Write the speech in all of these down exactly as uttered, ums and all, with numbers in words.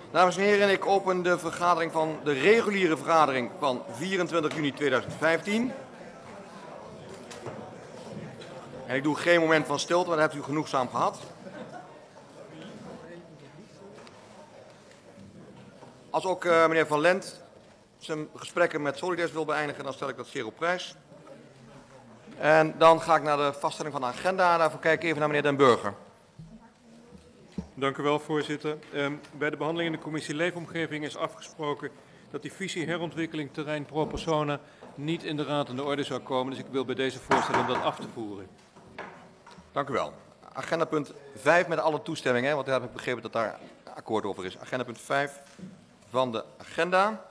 Dames en heren, ik open de vergadering van de reguliere vergadering van vierentwintig juni tweeduizend vijftien. En ik doe geen moment van stilte, want dat hebt u genoegzaam gehad. Als ook uh, meneer Van Lent zijn gesprekken met Soliders wil beëindigen, dan stel ik dat zeer op prijs. En dan ga ik naar de vaststelling van de agenda. Daarvoor kijk ik even naar meneer Den Burger. Dank u wel, voorzitter. Uh, bij de behandeling in de commissie Leefomgeving is afgesproken dat die visie herontwikkeling terrein pro persona niet in de raad aan de orde zou komen. Dus ik wil bij deze voorstellen om dat af te voeren. Dank u wel. Agenda punt vijf met alle toestemmingen, want daar heb ik begrepen dat daar akkoord over is. Agenda punt vijf van de agenda.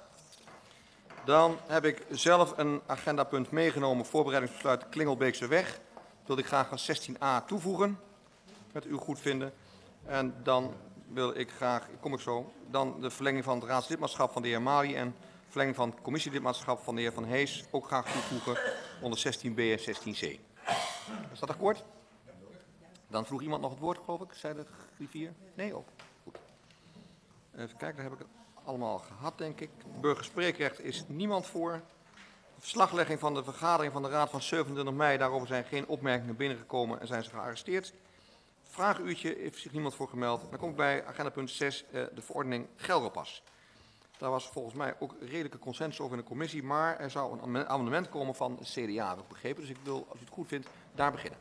Dan heb ik zelf een agendapunt meegenomen, voorbereidingsbesluit Klingelbeekse weg. Dat wil ik graag als zestien a toevoegen, met uw goedvinden. En dan wil ik graag, kom ik zo, dan de verlenging van het raadslidmaatschap van de heer Mali en verlenging van het commissielidmaatschap van de heer Van Hees ook graag toevoegen onder zestien b en zestien c. Is dat akkoord? Dan vroeg iemand nog het woord, geloof ik, zei de griffier. Nee, ook. Goed. Even kijken, daar heb ik het allemaal gehad, denk ik. Burgerspreekrecht is niemand voor. Verslaglegging van de vergadering van de Raad van zevenentwintig mei. Daarover zijn geen opmerkingen binnengekomen en zijn ze gearresteerd. Vraaguurtje heeft zich niemand voor gemeld. Dan kom ik bij agenda punt zes, de verordening Gelderpas. Daar was volgens mij ook redelijke consensus over in de commissie, maar er zou een amendement komen van de C D A, heb ik begrepen. Dus ik wil, als u het goed vindt, daar beginnen.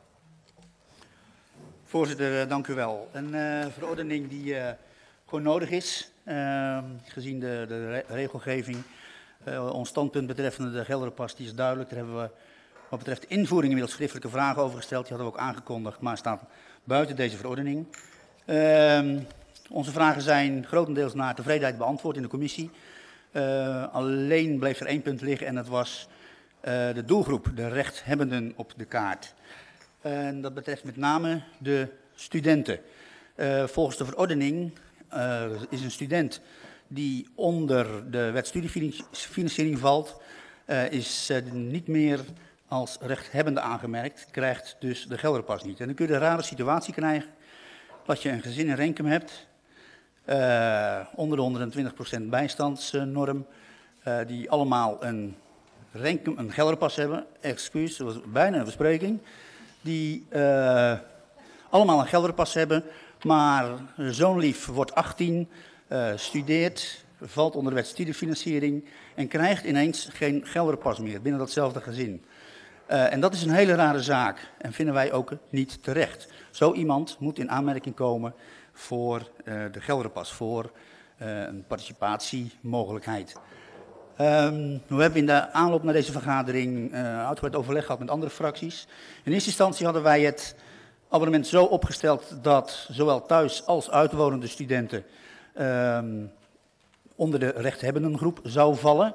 Voorzitter, dank u wel. Een uh, verordening die uh, gewoon nodig is, uh, gezien de, de re regelgeving. Uh, ons standpunt betreffende de Gelderpas die is duidelijk. Daar hebben we wat betreft de invoering inmiddels schriftelijke vragen over gesteld. Die hadden we ook aangekondigd, maar staan buiten deze verordening. Uh, onze vragen zijn grotendeels naar tevredenheid beantwoord in de commissie. Uh, alleen bleef er één punt liggen en dat was uh, de doelgroep, de rechthebbenden op de kaart. En dat betreft met name de studenten. Uh, volgens de verordening uh, is een student die onder de wet studiefinanciering valt, uh, is uh, niet meer als rechthebbende aangemerkt, krijgt dus de Gelderpas niet. En dan kun je de rare situatie krijgen dat je een gezin in Renkum hebt, uh, onder de honderdtwintig procent bijstandsnorm, uh, die allemaal een, Renkum, een Gelderpas hebben, excuus, dat was bijna een verspreking, die uh, allemaal een Gelderpas hebben, maar zoon lief wordt achttien, uh, studeert, valt onder de wet studiefinanciering en krijgt ineens geen Gelderpas meer binnen datzelfde gezin. Uh, en dat is een hele rare zaak en vinden wij ook niet terecht. Zo iemand moet in aanmerking komen voor uh, de Gelderpas, voor uh, een participatiemogelijkheid. Um, we hebben in de aanloop naar deze vergadering uh, uitgebreid overleg gehad met andere fracties. In eerste instantie hadden wij het abonnement zo opgesteld dat zowel thuis als uitwonende studenten um, onder de rechthebbendengroep zou vallen.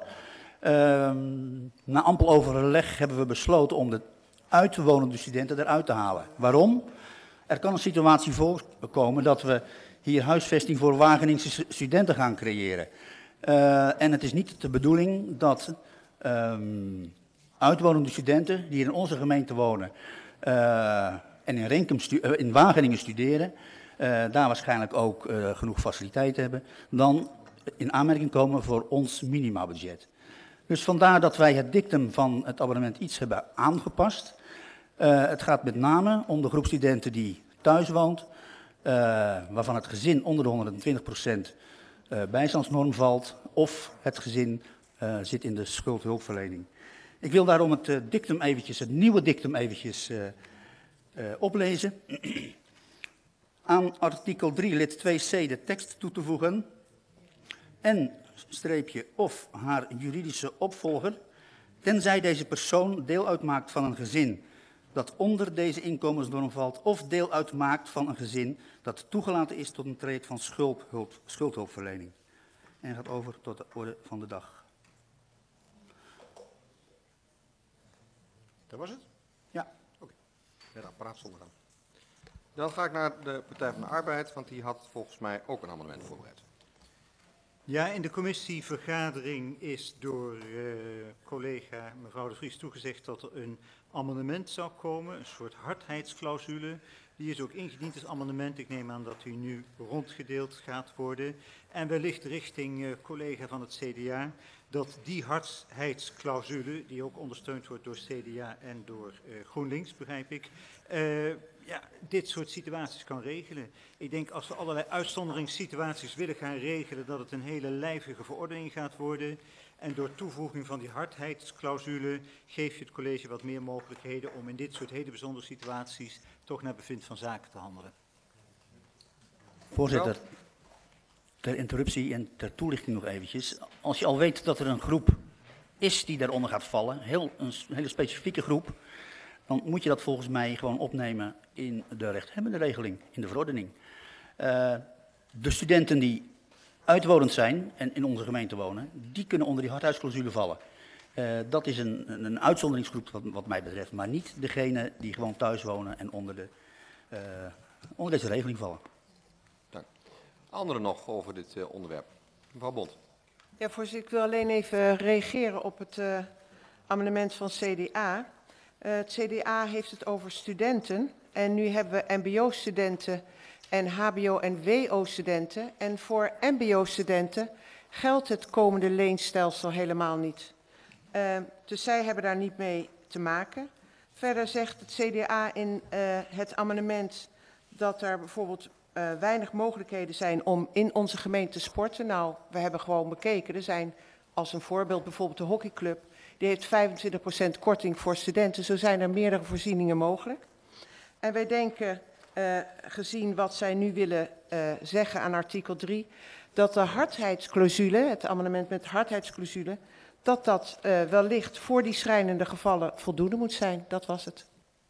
Um, na ampel overleg hebben we besloten om de uitwonende studenten eruit te halen. Waarom? Er kan een situatie voorkomen dat we hier huisvesting voor Wageningse studenten gaan creëren. Uh, en het is niet de bedoeling dat um, uitwonende studenten die in onze gemeente wonen uh, en in, Renkum stu uh, in Wageningen studeren, uh, daar waarschijnlijk ook uh, genoeg faciliteiten hebben, dan in aanmerking komen voor ons minimabudget. Dus vandaar dat wij het dictum van het abonnement iets hebben aangepast. Uh, het gaat met name om de groep studenten die thuis woont, uh, waarvan het gezin onder de honderdtwintig procent uh, bijstandsnorm valt, of het gezin uh, zit in de schuldhulpverlening. Ik wil daarom het uh, dictum eventjes, het nieuwe dictum eventjes uh, uh, oplezen. Aan artikel drie lid twee c de tekst toe te voegen en streepje of haar juridische opvolger, tenzij deze persoon deel uitmaakt van een gezin dat onder deze inkomensnorm valt of deel uitmaakt van een gezin dat toegelaten is tot een traject van schuldhulp, schuldhulpverlening. En gaat over tot de orde van de dag. Dat was het? Ja. Oké. Okay. Het apparaat zonder aan. Dan ga ik naar de Partij van de Arbeid, want die had volgens mij ook een amendement voorbereid. Ja, in de commissievergadering is door uh, collega mevrouw de Vries toegezegd dat er een amendement zou komen, een soort hardheidsclausule, Die is ook ingediend als amendement. Ik neem aan dat u nu rondgedeeld gaat worden. En wellicht richting uh, collega van het C D A, dat die hardheidsclausule, die ook ondersteund wordt door C D A en door uh, GroenLinks, begrijp ik, uh, ja, dit soort situaties kan regelen. Ik denk als we allerlei uitzonderingssituaties willen gaan regelen, dat het een hele lijvige verordening gaat worden. En door toevoeging van die hardheidsclausule geef je het college wat meer mogelijkheden om in dit soort hele bijzondere situaties toch naar bevind van zaken te handelen. Voorzitter, ter interruptie en ter toelichting nog eventjes. Als je al weet dat er een groep is die daaronder gaat vallen, heel, een hele specifieke groep, dan moet je dat volgens mij gewoon opnemen in de rechthebbende regeling, in de verordening. Uh, de studenten die uitwonend zijn en in onze gemeente wonen, die kunnen onder die hardheidsclausule vallen. Uh, dat is een, een, een uitzonderingsgroep wat, wat mij betreft, maar niet degene die gewoon thuis wonen en onder, de, uh, onder deze regeling vallen. Dank. Anderen nog over dit uh, onderwerp? Mevrouw Bont. Ja, voorzitter, ik wil alleen even reageren op het uh, amendement van C D A. Uh, het C D A heeft het over studenten en nu hebben we M B O-studenten en H B O- en W O-studenten. En voor M B O-studenten geldt het komende leenstelsel helemaal niet. Uh, dus zij hebben daar niet mee te maken. Verder zegt het C D A in uh, het amendement dat er bijvoorbeeld uh, weinig mogelijkheden zijn om in onze gemeente te sporten. Nou, we hebben gewoon bekeken. Er zijn als een voorbeeld bijvoorbeeld de hockeyclub. Die heeft vijfentwintig procent korting voor studenten. Zo zijn er meerdere voorzieningen mogelijk. En wij denken, uh, gezien wat zij nu willen uh, zeggen aan artikel drie, dat de hardheidsclausule, het amendement met hardheidsclausule, dat dat uh, wellicht voor die schrijnende gevallen voldoende moet zijn. Dat was het.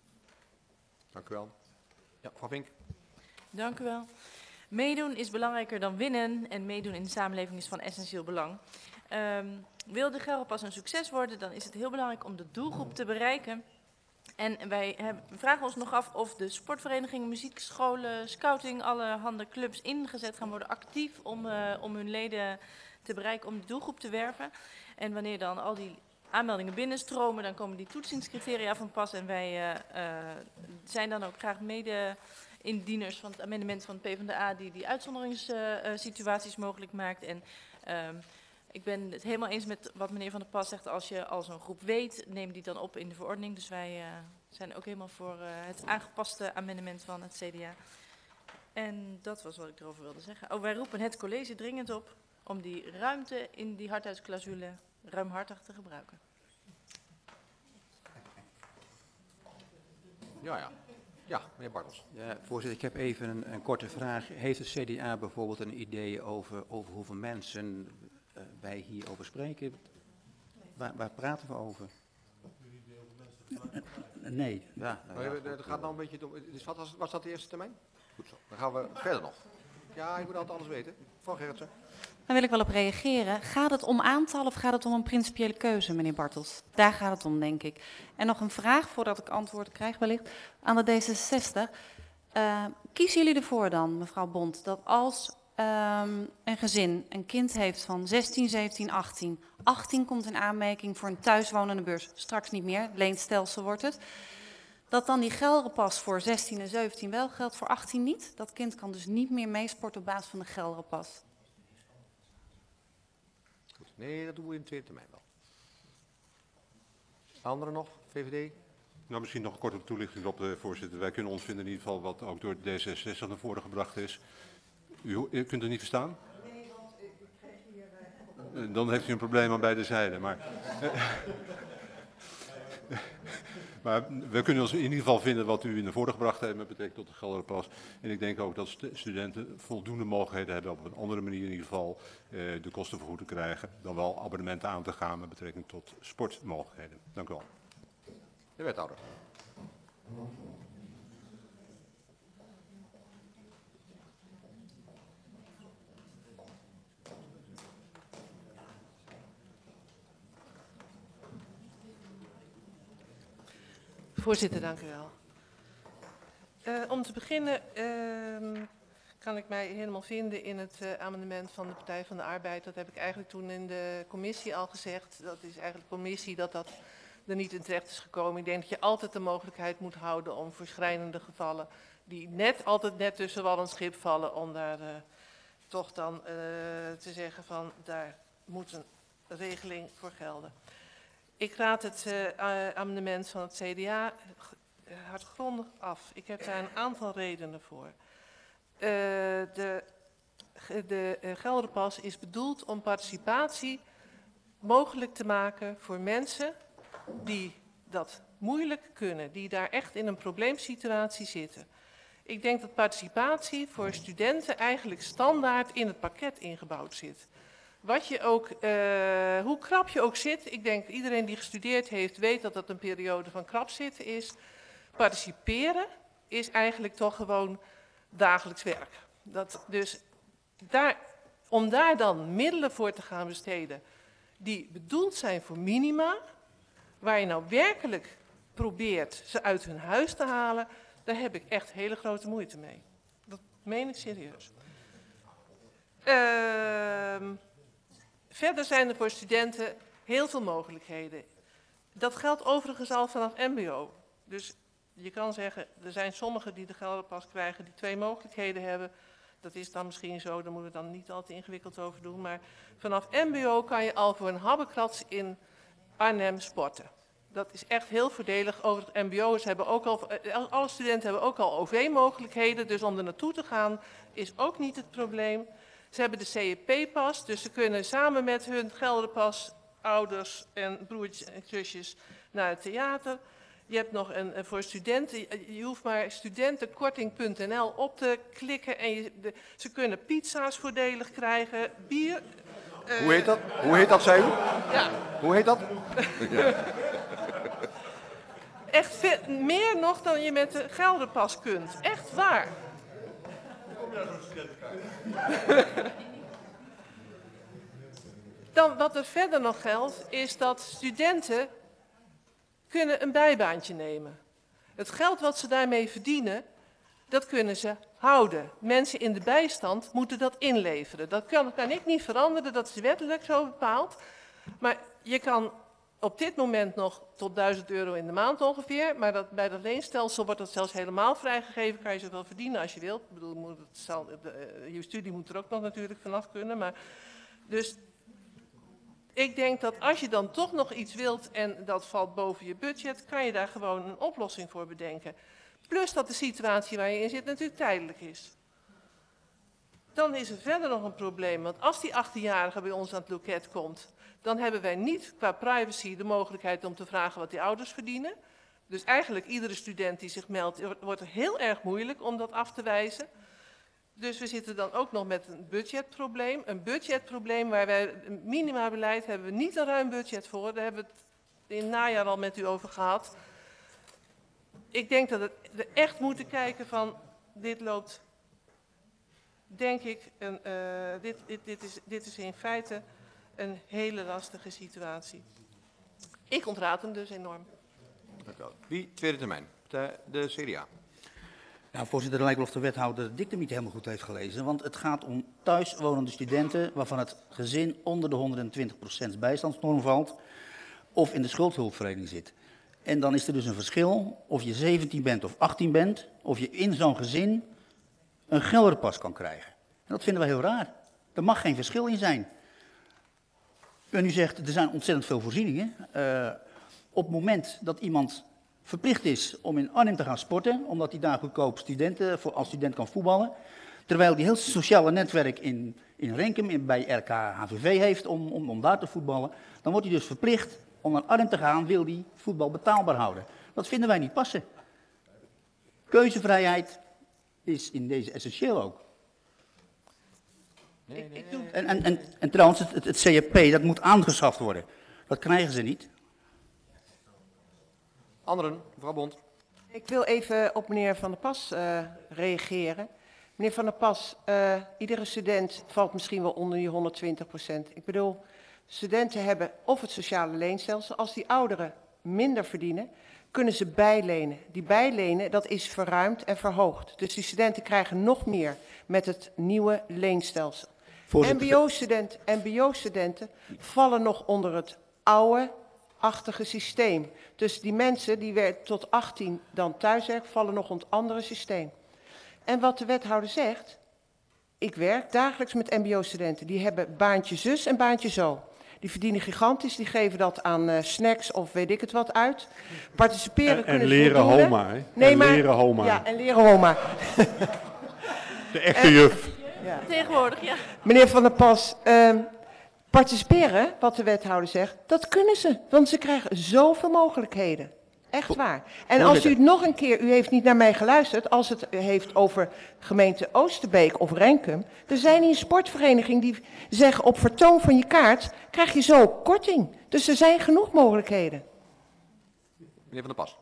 Dank u wel. Ja, mevrouw Vink. Dank u wel. Meedoen is belangrijker dan winnen en meedoen in de samenleving is van essentieel belang. Um, wil de Gelrepas een succes worden, dan is het heel belangrijk om de doelgroep te bereiken. En wij hebben, vragen ons nog af of de sportverenigingen, muziekscholen, scouting, allerhande clubs ingezet gaan worden actief om, uh, om hun leden te bereiken, om de doelgroep te werven. En wanneer dan al die aanmeldingen binnenstromen, dan komen die toetsingscriteria van pas. En wij uh, uh, zijn dan ook graag mede indieners van het amendement van het PvdA die die uitzonderingssituaties uh, mogelijk maakt. En uh, ik ben het helemaal eens met wat meneer Van der Pas zegt. Als je al zo'n groep weet, neem die dan op in de verordening. Dus wij uh, zijn ook helemaal voor uh, het aangepaste amendement van het C D A. En dat was wat ik erover wilde zeggen. Oh, wij roepen het college dringend op om die ruimte in die hardheidsclausule ruimhartig te gebruiken. Ja, ja. Ja, meneer Bartels. Ja, voorzitter, ik heb even een, een korte vraag. Heeft het C D A bijvoorbeeld een idee over, over hoeveel mensen uh, wij hierover spreken? Waar, waar praten we over? Nee. Ja, nou Maar ja, het gaat nou een beetje door. Dus wat was, was dat de eerste termijn? Goed zo. Dan gaan we verder nog. Ja, ik moet altijd alles weten. Mevrouw Gerritsen. Daar wil ik wel op reageren. Gaat het om aantal of gaat het om een principiële keuze, meneer Bartels? Daar gaat het om, denk ik. En nog een vraag, voordat ik antwoord krijg wellicht, aan de D zesenzestig. Uh, kiezen jullie ervoor dan, mevrouw Bont, dat als um, een gezin een kind heeft van zestien, zeventien, achttien... achttien komt in aanmerking voor een thuiswonende beurs, straks niet meer, leenstelsel wordt het, dat dan die Gelrepas voor zestien en zeventien wel geldt, voor achttien niet? Dat kind kan dus niet meer meesporten op basis van de Gelrepas. Goed. Nee, dat doen we in de tweede termijn wel. Anderen nog? V V D? Nou, misschien nog een korte toelichting op de voorzitter. Wij kunnen ons vinden in ieder geval wat ook door D zesenzestig naar voren gebracht is. U, u kunt het niet verstaan? Nee, want ik krijg hier... Uh... Dan heeft u een probleem aan beide zijden. Maar, maar we kunnen ons in ieder geval vinden wat u in de voren gebracht heeft met betrekking tot de Gelrepas. En ik denk ook dat st studenten voldoende mogelijkheden hebben op een andere manier in ieder geval uh, de kosten vergoed te krijgen. Dan wel abonnementen aan te gaan met betrekking tot sportmogelijkheden. Dank u wel. De wethouder. Voorzitter, dank u wel. Uh, om te beginnen uh, kan ik mij helemaal vinden in het uh, amendement van de Partij van de Arbeid. Dat heb ik eigenlijk toen in de commissie al gezegd. Dat is eigenlijk de commissie dat dat er niet in terecht is gekomen. Ik denk dat je altijd de mogelijkheid moet houden om voor schrijnende gevallen die net altijd net tussen wal en schip vallen om daar uh, toch dan uh, te zeggen van daar moet een regeling voor gelden. Ik raad het uh, amendement van het C D A hardgrondig af. Ik heb daar een aantal redenen voor. Uh, de de uh, Gelderpas is bedoeld om participatie mogelijk te maken voor mensen die dat moeilijk kunnen, die daar echt in een probleemsituatie zitten. Ik denk dat participatie voor studenten eigenlijk standaard in het pakket ingebouwd zit. Wat je ook, uh, hoe krap je ook zit, ik denk iedereen die gestudeerd heeft weet dat dat een periode van krap zitten is. Participeren is eigenlijk toch gewoon dagelijks werk. Dat dus daar, om daar dan middelen voor te gaan besteden die bedoeld zijn voor minima, waar je nou werkelijk probeert ze uit hun huis te halen, daar heb ik echt hele grote moeite mee. Dat meen ik serieus. Uh, verder zijn er voor studenten heel veel mogelijkheden. Dat geldt overigens al vanaf M B O. Dus je kan zeggen, er zijn sommigen die de Gelderpas krijgen die twee mogelijkheden hebben. Dat is dan misschien zo, daar moeten we dan niet al te ingewikkeld over doen. Maar vanaf M B O kan je al voor een habbekrats in Arnhem sporten. Dat is echt heel voordelig. Over het M B O's hebben ook al, alle studenten hebben ook al O V-mogelijkheden. Dus om er naartoe te gaan is ook niet het probleem. Ze hebben de C E P-pas, dus ze kunnen samen met hun Gelderpas, ouders en broertjes en zusjes naar het theater. Je hebt nog een, voor studenten, je hoeft maar studentenkorting punt n l op te klikken en je, de, ze kunnen pizza's voordelig krijgen, bier. Uh, Hoe heet dat? Hoe heet dat, zei u? Ja. Hoe heet dat? Ja. Echt veel, meer nog dan je met de Gelderpas kunt. Echt waar. Dan wat er verder nog geldt, is dat studenten kunnen een bijbaantje nemen. Het geld wat ze daarmee verdienen, dat kunnen ze houden. Mensen in de bijstand moeten dat inleveren. Dat kan, kan ik niet veranderen, dat is wettelijk zo bepaald. Maar je kan op dit moment nog tot duizend euro in de maand ongeveer, maar dat, bij dat leenstelsel wordt dat zelfs helemaal vrijgegeven. Kan je zoveel verdienen als je wilt. Ik bedoel, moet het zal, de, je studie moet er ook nog natuurlijk vanaf kunnen. Maar, dus ik denk dat als je dan toch nog iets wilt en dat valt boven je budget, kan je daar gewoon een oplossing voor bedenken. Plus dat de situatie waar je in zit natuurlijk tijdelijk is. Dan is er verder nog een probleem, want als die achttienjarige bij ons aan het loket komt, dan hebben wij niet qua privacy de mogelijkheid om te vragen wat die ouders verdienen. Dus eigenlijk iedere student die zich meldt, wordt er heel erg moeilijk om dat af te wijzen. Dus we zitten dan ook nog met een budgetprobleem. Een budgetprobleem waar wij een minimabeleid hebben we niet een ruim budget voor. Daar hebben we het in het najaar al met u over gehad. Ik denk dat we echt moeten kijken van dit loopt, denk ik, een, uh, dit, dit, dit, is, dit is in feite een hele lastige situatie. Ik ontraad hem dus enorm. Dank u wel. Wie? Tweede termijn. De, de C D A. Nou, voorzitter, het lijkt wel of de wethouder de dictum niet helemaal goed heeft gelezen. Want het gaat om thuiswonende studenten waarvan het gezin onder de honderdtwintig procent bijstandsnorm valt of in de schuldhulpverlening zit. En dan is er dus een verschil of je zeventien bent of achttien bent, of je in zo'n gezin een Gelderpas kan krijgen. En dat vinden wij heel raar. Er mag geen verschil in zijn. En u zegt, er zijn ontzettend veel voorzieningen. Uh, op het moment dat iemand verplicht is om in Arnhem te gaan sporten, omdat hij daar goedkoop studenten, voor, als student kan voetballen, terwijl hij heel sociale netwerk in, in Renkum, in, bij R K H V V heeft om, om, om daar te voetballen, dan wordt hij dus verplicht om naar Arnhem te gaan, wil hij voetbal betaalbaar houden. Dat vinden wij niet passen. Keuzevrijheid is in deze essentieel ook. Nee, nee, nee. En, en, en, en trouwens, het, het, het C F P, dat moet aangeschaft worden. Dat krijgen ze niet. Anderen, mevrouw Bond. Ik wil even op meneer Van der Pas uh, reageren. Meneer Van der Pas, uh, iedere student valt misschien wel onder die honderdtwintig procent. Ik bedoel, studenten hebben of het sociale leenstelsel. Als die ouderen minder verdienen, kunnen ze bijlenen. Die bijlenen, dat is verruimd en verhoogd. Dus die studenten krijgen nog meer met het nieuwe leenstelsel. M B O-studenten, M B O-studenten vallen nog onder het oude achtige systeem. Dus die mensen die weer tot achttien dan thuiswerken, vallen nog onder het andere systeem. En wat de wethouder zegt, ik werk dagelijks met mbo-studenten. Die hebben baantje zus en baantje zo. Die verdienen gigantisch, die geven dat aan uh, snacks of weet ik het wat uit. Participeren En, kunnen en ze leren voldoende. Homa, hè? Nee, en maar, leren Homa. Ja, en leren Homa. De echte juf. Ja. Tegenwoordig, ja. Meneer Van der Pas, uh, participeren, wat de wethouder zegt, dat kunnen ze. Want ze krijgen zoveel mogelijkheden. Echt waar. En als u het nog een keer, u heeft niet naar mij geluisterd, als het heeft over gemeente Oosterbeek of Renkum. Er zijn hier een sportvereniging die zeggen op vertoon van je kaart krijg je zo korting. Dus er zijn genoeg mogelijkheden. Meneer Van der Pas.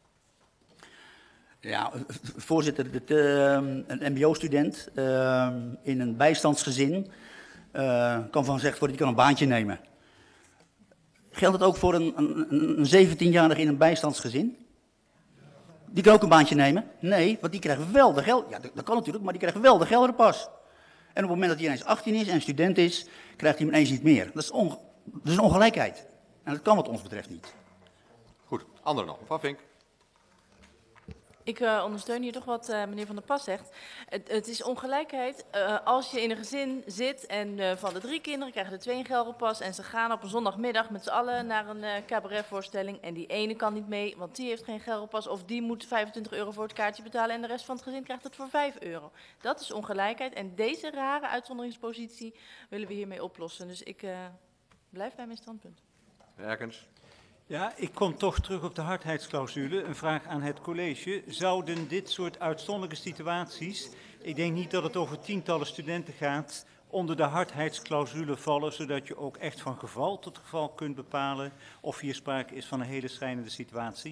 Ja, voorzitter, dit, uh, een mbo-student uh, in een bijstandsgezin uh, kan van gezegd worden, die kan een baantje nemen. Geldt het ook voor een, een, een zeventienjarige in een bijstandsgezin? Die kan ook een baantje nemen? Nee, want die krijgt wel de geld. Ja, dat kan natuurlijk, maar die krijgt wel de geldenpas. En op het moment dat hij ineens achttien is en student is, krijgt hij hem ineens niet meer. Dat is, onge, dat is een ongelijkheid. En dat kan wat ons betreft niet. Goed, anderen nog. Mevrouw Vink. Ik uh, ondersteun hier toch wat uh, meneer Van der Pas zegt. Het, het is ongelijkheid. Uh, als je in een gezin zit en uh, van de drie kinderen krijgen er twee een geldenpas en ze gaan op een zondagmiddag met z'n allen naar een uh, cabaretvoorstelling en die ene kan niet mee, want die heeft geen geldenpas of die moet vijfentwintig euro voor het kaartje betalen en de rest van het gezin krijgt het voor vijf euro. Dat is ongelijkheid en deze rare uitzonderingspositie willen we hiermee oplossen. Dus ik uh, blijf bij mijn standpunt. Erkens. Ja, ik kom toch terug op de hardheidsclausule. Een vraag aan het college. Zouden dit soort uitzonderlijke situaties, ik denk niet dat het over tientallen studenten gaat, onder de hardheidsclausule vallen, zodat je ook echt van geval tot geval kunt bepalen of hier sprake is van een hele schrijnende situatie?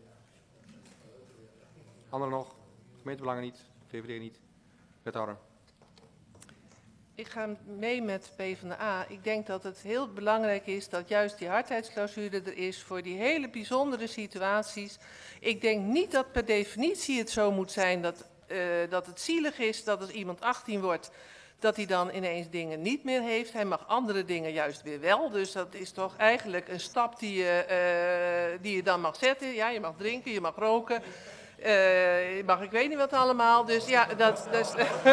Anderen nog? Gemeentebelangen niet? V V D niet? Wethouder? Ik ga mee met PvdA. Ik denk dat het heel belangrijk is dat juist die hardheidsclausule er is voor die hele bijzondere situaties. Ik denk niet dat per definitie het zo moet zijn dat, uh, dat het zielig is dat als iemand achttien wordt, dat hij dan ineens dingen niet meer heeft. Hij mag andere dingen juist weer wel. Dus dat is toch eigenlijk een stap die je, uh, die je dan mag zetten. Ja, je mag drinken, je mag roken. Uh, mag ik weet niet wat allemaal, dus ja, dat... Dus,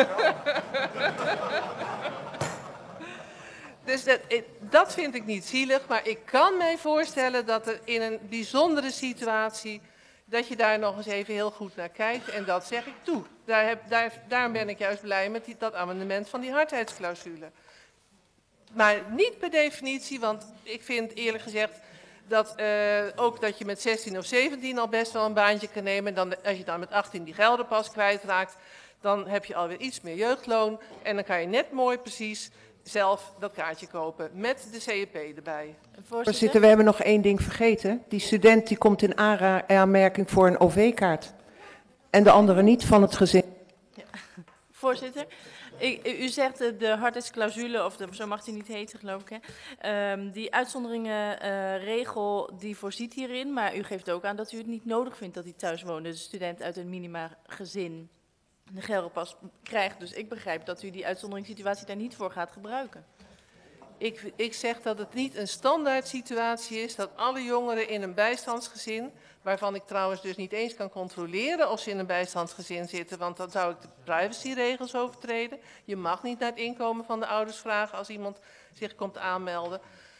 dus dat, dat vind ik niet zielig, maar ik kan mij voorstellen dat er in een bijzondere situatie, dat je daar nog eens even heel goed naar kijkt en dat zeg ik toe. Daar heb, daar, daarom ben ik juist blij met die, dat amendement van die hardheidsclausule. Maar niet per definitie, want ik vind eerlijk gezegd dat uh, ook dat je met zestien of zeventien al best wel een baantje kan nemen. Dan, als je dan met achttien die geldenpas kwijtraakt, dan heb je alweer iets meer jeugdloon. En dan kan je net mooi precies zelf dat kaartje kopen met de C E P erbij. Voorzitter, we hebben nog één ding vergeten. Die student die komt in aanmerking voor een O V-kaart. En de andere niet van het gezin. Ja. Voorzitter. Ik, u zegt de, de hardheidsclausule, of de, zo mag die niet heten, geloof ik. Hè? Um, die uitzonderingenregel, uh, die voorziet hierin. Maar u geeft ook aan dat u het niet nodig vindt dat die thuiswonende student uit een minima-gezin de geldenpas krijgt. Dus ik begrijp dat u die uitzonderingssituatie daar niet voor gaat gebruiken. Ik, ik zeg dat het niet een standaard situatie is dat alle jongeren in een bijstandsgezin, waarvan ik trouwens dus niet eens kan controleren of ze in een bijstandsgezin zitten, want dan zou ik de privacyregels overtreden. Je mag niet naar het inkomen van de ouders vragen als iemand zich komt aanmelden.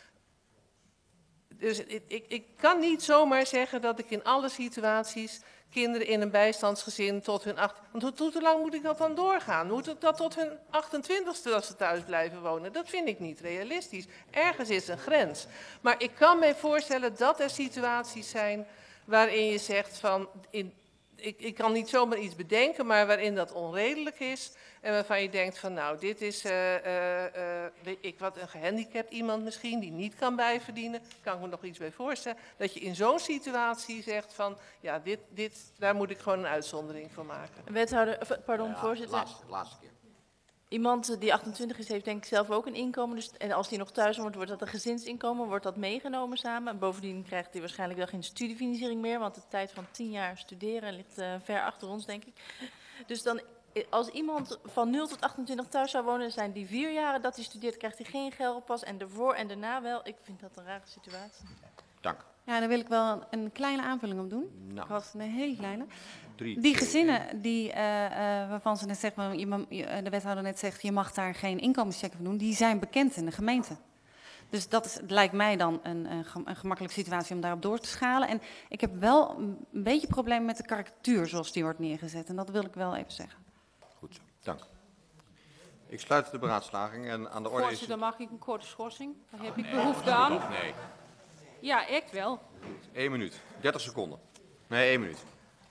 Dus ik, ik, ik kan niet zomaar zeggen dat ik in alle situaties kinderen in een bijstandsgezin tot hun acht... Want hoe, hoe lang moet ik dat dan doorgaan? Moet ik dat tot hun achtentwintigste als ze thuis blijven wonen? Dat vind ik niet realistisch. Ergens is een grens. Maar ik kan me voorstellen dat er situaties zijn waarin je zegt van... In, ik, ik kan niet zomaar iets bedenken, maar waarin dat onredelijk is. En waarvan je denkt van nou, dit is uh, uh, uh, weet ik wat, een gehandicapt iemand misschien die niet kan bijverdienen. Kan ik me nog iets bij voorstellen. Dat je in zo'n situatie zegt van ja, dit, dit, daar moet ik gewoon een uitzondering voor maken. Wethouder, pardon, Ja, voorzitter. Laatste, laatste keer. Iemand die achtentwintig is, heeft denk ik zelf ook een inkomen. Dus, en als die nog thuis wordt, wordt dat een gezinsinkomen. Wordt dat meegenomen samen. En bovendien krijgt hij waarschijnlijk wel geen studiefinanciering meer. Want de tijd van tien jaar studeren ligt uh, ver achter ons, denk ik. Dus dan, als iemand van nul tot achtentwintig thuis zou wonen, zijn die vier jaren dat hij studeert, krijgt hij geen geldenpas. En daarvoor en daarna wel. Ik vind dat een rare situatie. Dank. Ja, daar wil ik wel een, een kleine aanvulling op doen. Nou. Ik was een hele kleine. Drie, Die twee, gezinnen die, uh, uh, waarvan ze net zegt, maar je, ma- je- de wethouder net zegt, je mag daar geen inkomenscheck voor doen, die zijn bekend in de gemeente. Dus dat is, lijkt mij dan een, een, gem- een gemakkelijke situatie om daarop door te schalen. En ik heb wel een, een beetje probleem met de karikatuur zoals die wordt neergezet. En dat wil ik wel even zeggen. Goed zo, dank. Ik sluit de beraadslaging en aan de orde is... Voorzitter, mag ik een korte schorsing? Daar heb ik behoefte aan. Nee, Ja, echt wel. één minuut. dertig seconden. Nee, één minuut.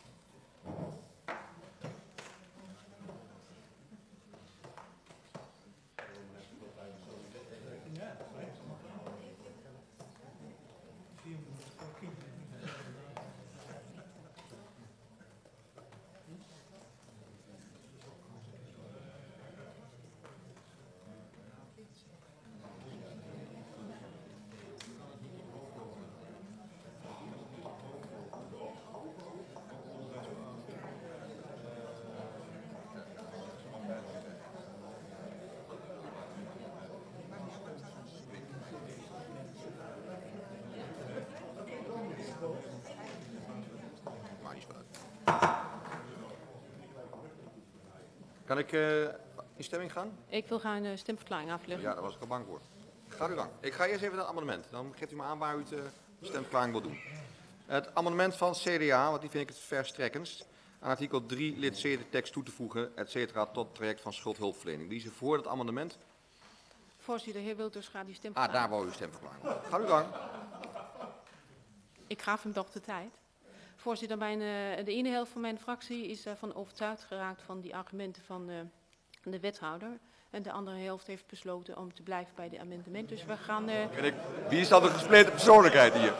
Maar die is wel uit. Kan ik uh, in stemming gaan? Ik wil gaan een stemverklaring afleggen. Ja, daar was ik al bang voor. Gaat u gang. Ik ga eerst even naar het amendement. Dan geeft u me aan waar u het uh, stemverklaring wil doen. Het amendement van C D A, want die vind ik het verstrekkendst. Aan artikel drie lid C de tekst toe te voegen, et cetera, tot het traject van schuldhulpverlening. Wie is er voor dat amendement? Voorzitter, heer Wilders gaat die Ah, stemverklaring. daar wou u stemverklaring. Gaat u gang. Ik gaf hem toch de tijd. Voorzitter, mijn, uh, de ene helft van mijn fractie is ervan overtuigd geraakt van die argumenten van uh, de wethouder. En de andere helft heeft besloten om te blijven bij de amendement. Dus we gaan... Uh... En ik, wie is dan de gespleten persoonlijkheid hier?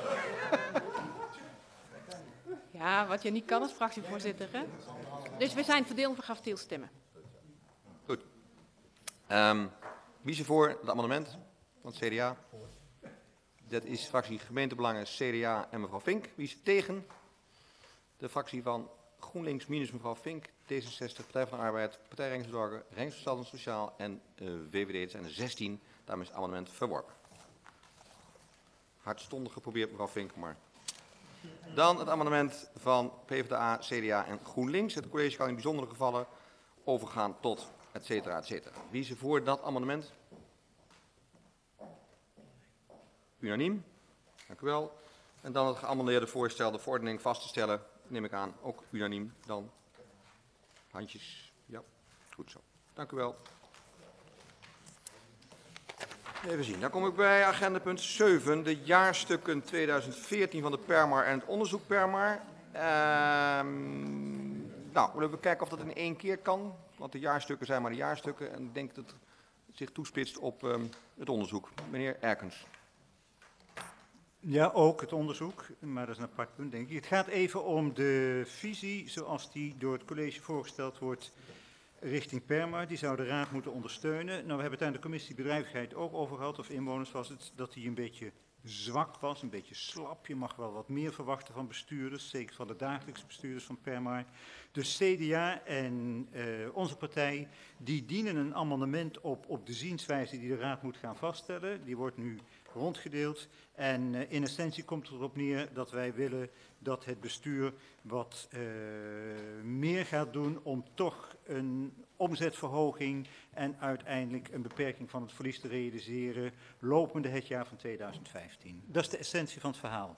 Ja, wat je niet kan als fractievoorzitter, hè? Dus we zijn verdeeld, we gaan verdeeld stemmen. Goed. Um, wie is er voor het amendement van het C D A? Dat is fractie gemeentebelangen C D A en mevrouw Vink. Wie is er tegen? De fractie van GroenLinks minus mevrouw Vink, D zesenzestig, Partij van de Arbeid, Partij Rijksverzorger, Rijksverstand en Sociaal en uh, V V D. Het zijn er zestien. Daarmee is het amendement verworpen. Hartstondig geprobeerd mevrouw Vink, maar... Dan het amendement van PvdA, C D A en GroenLinks. Het college kan in bijzondere gevallen overgaan tot et cetera, et cetera. Wie is er voor dat amendement? Unaniem. Dank u wel. En dan het geamendeerde voorstel de verordening vast te stellen, neem ik aan, ook unaniem. Dan handjes. Ja, goed zo. Dank u wel. Even zien, dan kom ik bij agenda punt zeven, de jaarstukken tweeduizend veertien van de Permar en het onderzoek Permar. Ehm, nou, we willen kijken of dat in één keer kan, want de jaarstukken zijn maar de jaarstukken en ik denk dat het zich toespitst op um, het onderzoek. Meneer Erkens. Ja, ook het onderzoek, maar dat is een apart punt, denk ik. Het gaat even om de visie zoals die door het college voorgesteld wordt richting Permar. Die zou de raad moeten ondersteunen. Nou, we hebben het aan de commissie bedrijvigheid ook over gehad, of inwoners was het, dat die een beetje zwak was, een beetje slap. Je mag wel wat meer verwachten van bestuurders, zeker van de dagelijkse bestuurders van Permar. Dus C D A en uh, onze partij, die dienen een amendement op, op de zienswijze die de raad moet gaan vaststellen. Die wordt nu rondgedeeld. En uh, in essentie komt het erop neer dat wij willen dat het bestuur wat uh, meer gaat doen om toch een omzetverhoging en uiteindelijk een beperking van het verlies te realiseren lopende het jaar van tweeduizend vijftien. Dat is de essentie van het verhaal.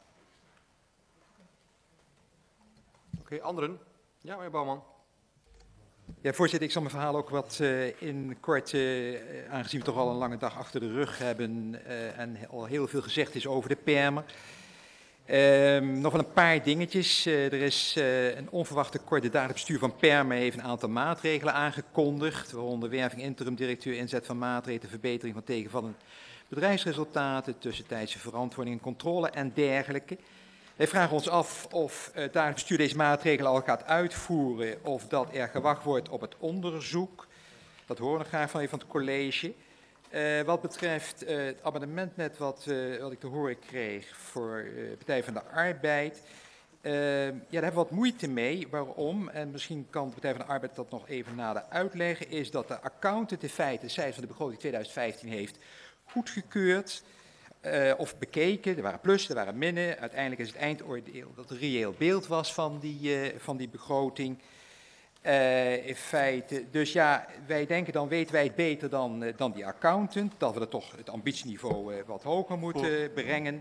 Oké, okay, anderen? Ja, meneer Bouwman. Ja, voorzitter, ik zal mijn verhaal ook wat uh, in kort, uh, aangezien we toch al een lange dag achter de rug hebben uh, en al heel veel gezegd is over de Permar. Uh, nog wel een paar dingetjes. Uh, er is uh, een onverwachte korte daad. Het bestuur van Permar heeft een aantal maatregelen aangekondigd, waaronder werving interim directeur, inzet van maatregelen, verbetering van tegenvallende bedrijfsresultaten, tussentijdse verantwoording en controle en dergelijke. Wij vragen ons af of het dagelijks bestuur deze maatregelen al gaat uitvoeren of dat er gewacht wordt op het onderzoek. Dat horen we graag van even van het college. Uh, wat betreft uh, het amendement net wat, uh, wat ik te horen kreeg voor uh, Partij van de Arbeid. Uh, ja, daar hebben we wat moeite mee. Waarom? En misschien kan de Partij van de Arbeid dat nog even nader uitleggen. Is dat de accountant in feite de cijfers van de begroting tweeduizend vijftien heeft goedgekeurd. uh, of bekeken. Er waren plussen, er waren minnen. Uiteindelijk is het eindoordeel dat er een reëel beeld was van die, uh, van die begroting. Uh, in feite, dus ja, wij denken dan weten wij het beter dan, uh, dan die accountant, dat we er toch het ambitieniveau uh, wat hoger moeten uh, brengen.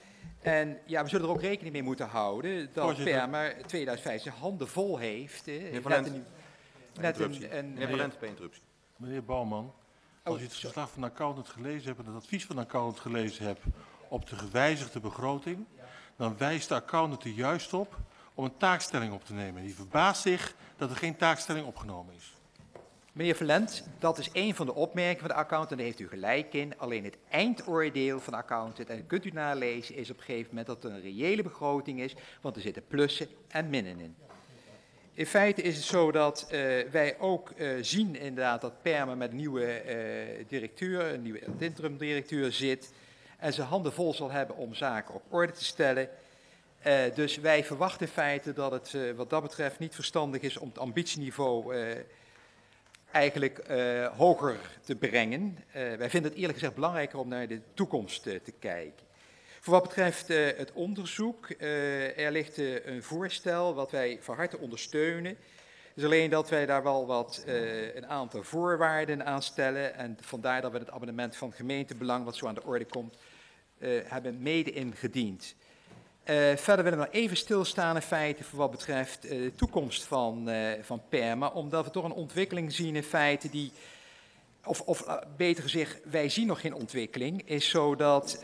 En ja, we zullen er ook rekening mee moeten houden dat Perma tweeduizend vijftien handen vol heeft. Uh, Meneer Valent, net een, net een, een, meneer Valent, bij interruptie. Meneer Bouwman, als je het verslag van de accountant gelezen hebt en het advies van de accountant gelezen hebt op de gewijzigde begroting, dan wijst de accountant er juist op om een taakstelling op te nemen. Die verbaast zich dat er geen taakstelling opgenomen is. Meneer Valent, dat is een van de opmerkingen van de accountant, en daar heeft u gelijk in. Alleen het eindoordeel van de accountant, en dat kunt u nalezen, is op een gegeven moment dat er een reële begroting is, want er zitten plussen en minnen in. In feite is het zo dat uh, wij ook uh, zien inderdaad dat Perma met een nieuwe uh, directeur, een nieuwe interim directeur zit, en zijn handen vol zal hebben om zaken op orde te stellen. Uh, dus wij verwachten in feite dat het uh, wat dat betreft niet verstandig is om het ambitieniveau uh, eigenlijk uh, hoger te brengen. Uh, wij vinden het eerlijk gezegd belangrijker om naar de toekomst uh, te kijken. Voor wat betreft uh, het onderzoek, uh, er ligt uh, een voorstel wat wij van harte ondersteunen. Het is alleen dat wij daar wel wat uh, een aantal voorwaarden aan stellen en vandaar dat we het abonnement van gemeentebelang wat zo aan de orde komt, uh, hebben mede ingediend. Uh, verder willen we nog even stilstaan in feite voor wat betreft uh, de toekomst van, uh, van Perma, omdat we toch een ontwikkeling zien in feite die, of, of uh, beter gezegd, wij zien nog geen ontwikkeling, is zo dat uh,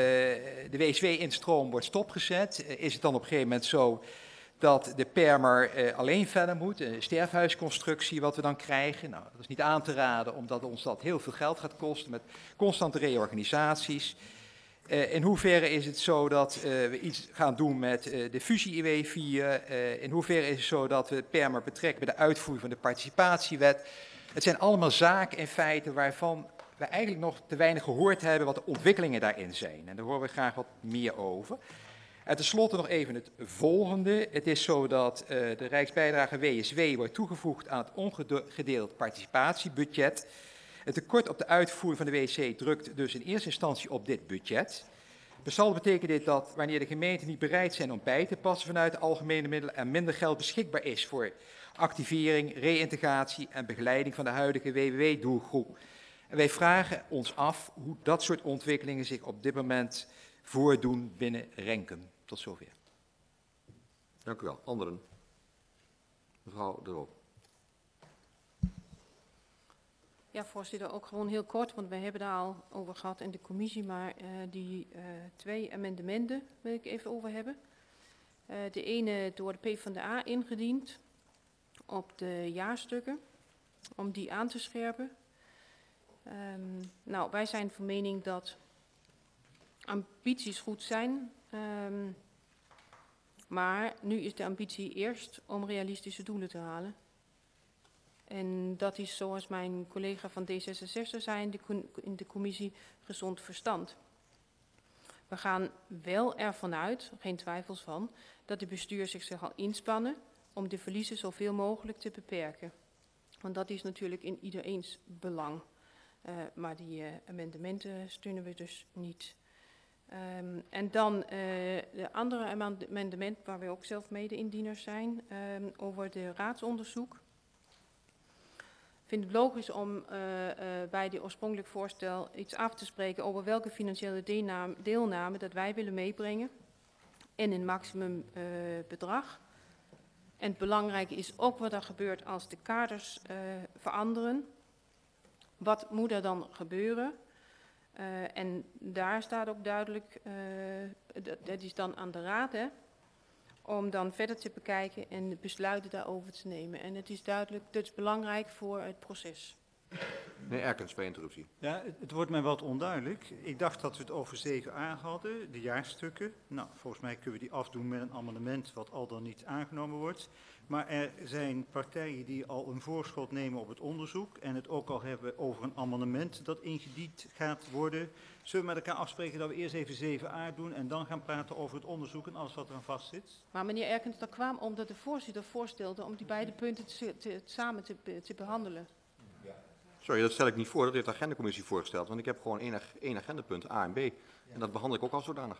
de W S W-instroom wordt stopgezet. Uh, is het dan op een gegeven moment zo dat de Perma uh, alleen verder moet, een sterfhuisconstructie wat we dan krijgen? Nou, dat is niet aan te raden, omdat ons dat heel veel geld gaat kosten met constante reorganisaties. Uh, in hoeverre is het zo dat uh, we iets gaan doen met uh, de fusie I W vier? Uh, in hoeverre is het zo dat we Perma betrekken bij de uitvoering van de participatiewet? Het zijn allemaal zaken in feite waarvan we eigenlijk nog te weinig gehoord hebben wat de ontwikkelingen daarin zijn. En daar horen we graag wat meer over. En tenslotte nog even het volgende. Het is zo dat uh, de Rijksbijdrage W S W wordt toegevoegd aan het ongedeeld participatiebudget. Het tekort op de uitvoering van de W C drukt dus in eerste instantie op dit budget. Per saldo betekent dit dat wanneer de gemeenten niet bereid zijn om bij te passen vanuit de algemene middelen er minder geld beschikbaar is voor activering, reïntegratie en begeleiding van de huidige W W W-doelgroep. En wij vragen ons af hoe dat soort ontwikkelingen zich op dit moment voordoen binnen Renkum. Tot zover. Dank u wel. Anderen? Mevrouw De Roo. Ja, voorzitter, ook gewoon heel kort, want we hebben daar al over gehad in de commissie, maar uh, die uh, twee amendementen wil ik even over hebben. Uh, de ene door de PvdA ingediend op de jaarstukken, om die aan te scherpen. Um, nou, wij zijn van mening dat ambities goed zijn, um, maar nu is de ambitie eerst om realistische doelen te halen. En dat is, zoals mijn collega van D zesenzestig zei in de, in de commissie, gezond verstand. We gaan wel ervan uit, geen twijfels van, dat de bestuur zich zal inspannen om de verliezen zoveel mogelijk te beperken. Want dat is natuurlijk in iedereens belang. Uh, maar die uh, amendementen steunen we dus niet. Um, en dan uh, de andere amendement waar we ook zelf mede-indieners zijn, um, over de raadsonderzoek. Ik vind het logisch om uh, uh, bij dit oorspronkelijk voorstel iets af te spreken over welke financiële deelname, deelname dat wij willen meebrengen en een maximum uh, bedrag. En het belangrijke is ook wat er gebeurt als de kaders uh, veranderen. Wat moet er dan gebeuren? Uh, en daar staat ook duidelijk, uh, dat, dat is dan aan de raad, hè, om dan verder te bekijken en besluiten daarover te nemen. En het is duidelijk, dat is belangrijk voor het proces. Meneer Erkens, bij interruptie. Ja, het, het wordt mij wat onduidelijk. Ik dacht dat we het over zeven a hadden, de jaarstukken. Nou, volgens mij kunnen we die afdoen met een amendement wat al dan niet aangenomen wordt. Maar er zijn partijen die al een voorschot nemen op het onderzoek en het ook al hebben over een amendement dat ingediend gaat worden. Zullen we met elkaar afspreken dat we eerst even zeven a doen en dan gaan praten over het onderzoek en alles wat er aan vast zit? Maar meneer Erkens, dat kwam omdat de voorzitter voorstelde om die beide punten te, te, samen te, te behandelen. Sorry, dat stel ik niet voor. Dat heeft de agendacommissie voorgesteld. Want ik heb gewoon één, ag één agendapunt, A en B. En dat behandel ik ook al zodanig.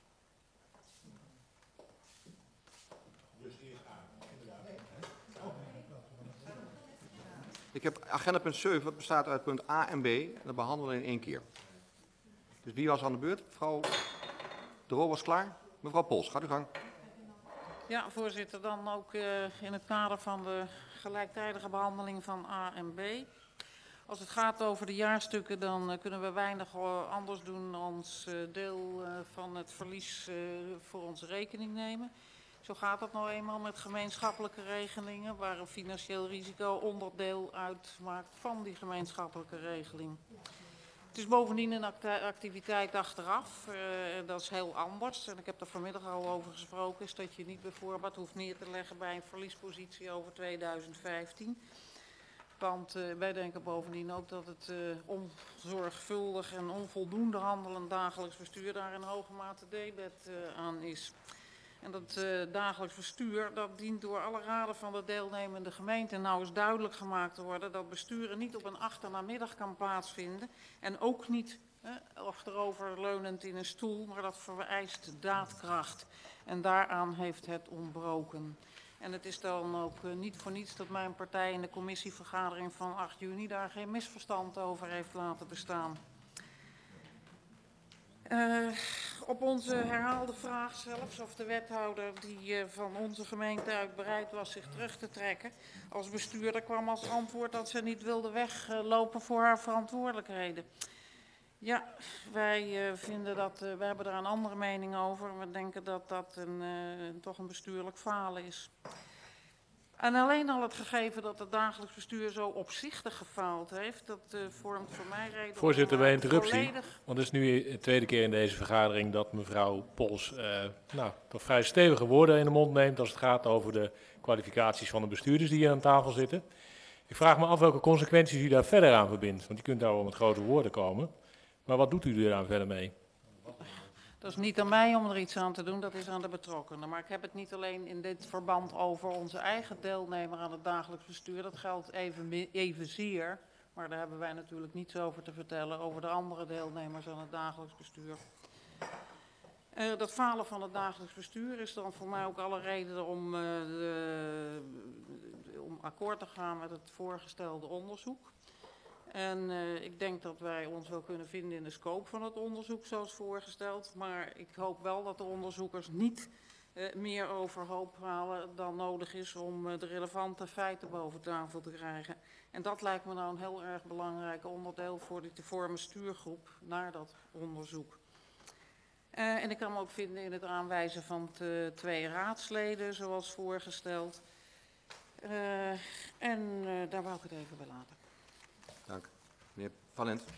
Ik heb agendapunt zeven, dat bestaat uit punt A en B. En dat behandelen we in één keer. Dus wie was aan de beurt? Mevrouw De Roo was klaar. Mevrouw Pols, gaat u gang. Ja, voorzitter, dan ook uh, in het kader van de gelijktijdige behandeling van A en B. Als het gaat over de jaarstukken, dan uh, kunnen we weinig uh, anders doen dan ons uh, deel uh, van het verlies uh, voor onze rekening nemen. Zo gaat dat nou eenmaal met gemeenschappelijke regelingen, waar een financieel risico onderdeel uitmaakt van die gemeenschappelijke regeling. Het is bovendien een activiteit achteraf, uh, dat is heel anders. En ik heb er vanmiddag al over gesproken, is dat je niet bijvoorbeeld hoeft neer te leggen bij een verliespositie over tweeduizend vijftien. Want uh, wij denken bovendien ook dat het uh, onzorgvuldig en onvoldoende handelend dagelijks bestuur daar in hoge mate debet uh, aan is. En dat uh, dagelijks bestuur, dat dient door alle raden van de deelnemende gemeenten nou eens duidelijk gemaakt te worden dat besturen niet op een achternamiddag kan plaatsvinden en ook niet uh, achteroverleunend in een stoel, maar dat vereist daadkracht. En daaraan heeft het ontbroken. En het is dan ook uh, niet voor niets dat mijn partij in de commissievergadering van acht juni daar geen misverstand over heeft laten bestaan. Uh, op onze herhaalde vraag zelfs of de wethouder die uh, van onze gemeente uit bereid was zich terug te trekken als bestuurder kwam als antwoord dat ze niet wilde weglopen voor haar verantwoordelijkheden. Ja, wij uh, vinden dat, uh, wij hebben daar een andere mening over. We denken dat dat een, uh, toch een bestuurlijk falen is. En alleen al het gegeven dat het dagelijks bestuur zo opzichtig gefaald heeft, dat uh, vormt voor mij reden. Voorzitter, bij interruptie. Volledig... Want het is nu de tweede keer in deze vergadering dat mevrouw Pols uh, nou, toch vrij stevige woorden in de mond neemt als het gaat over de kwalificaties van de bestuurders die hier aan tafel zitten. Ik vraag me af welke consequenties u daar verder aan verbindt, want u kunt daar wel met grote woorden komen. Maar wat doet u er dan verder mee? Dat is niet aan mij om er iets aan te doen, dat is aan de betrokkenen. Maar ik heb het niet alleen in dit verband over onze eigen deelnemer aan het dagelijks bestuur. Dat geldt even, evenzeer, maar daar hebben wij natuurlijk niets over te vertellen, over de andere deelnemers aan het dagelijks bestuur. Uh, dat falen van het dagelijks bestuur is dan voor mij ook alle reden om, uh, de, om akkoord te gaan met het voorgestelde onderzoek. En uh, ik denk dat wij ons wel kunnen vinden in de scope van het onderzoek zoals voorgesteld. Maar ik hoop wel dat de onderzoekers niet uh, meer overhoop halen dan nodig is om uh, de relevante feiten boven tafel te krijgen. En dat lijkt me nou een heel erg belangrijk onderdeel voor die te vormen stuurgroep naar dat onderzoek. Uh, en ik kan me ook vinden in het aanwijzen van de twee raadsleden zoals voorgesteld. Uh, en uh, daar wou ik het even bij laten. Dank. Meneer Van Lent.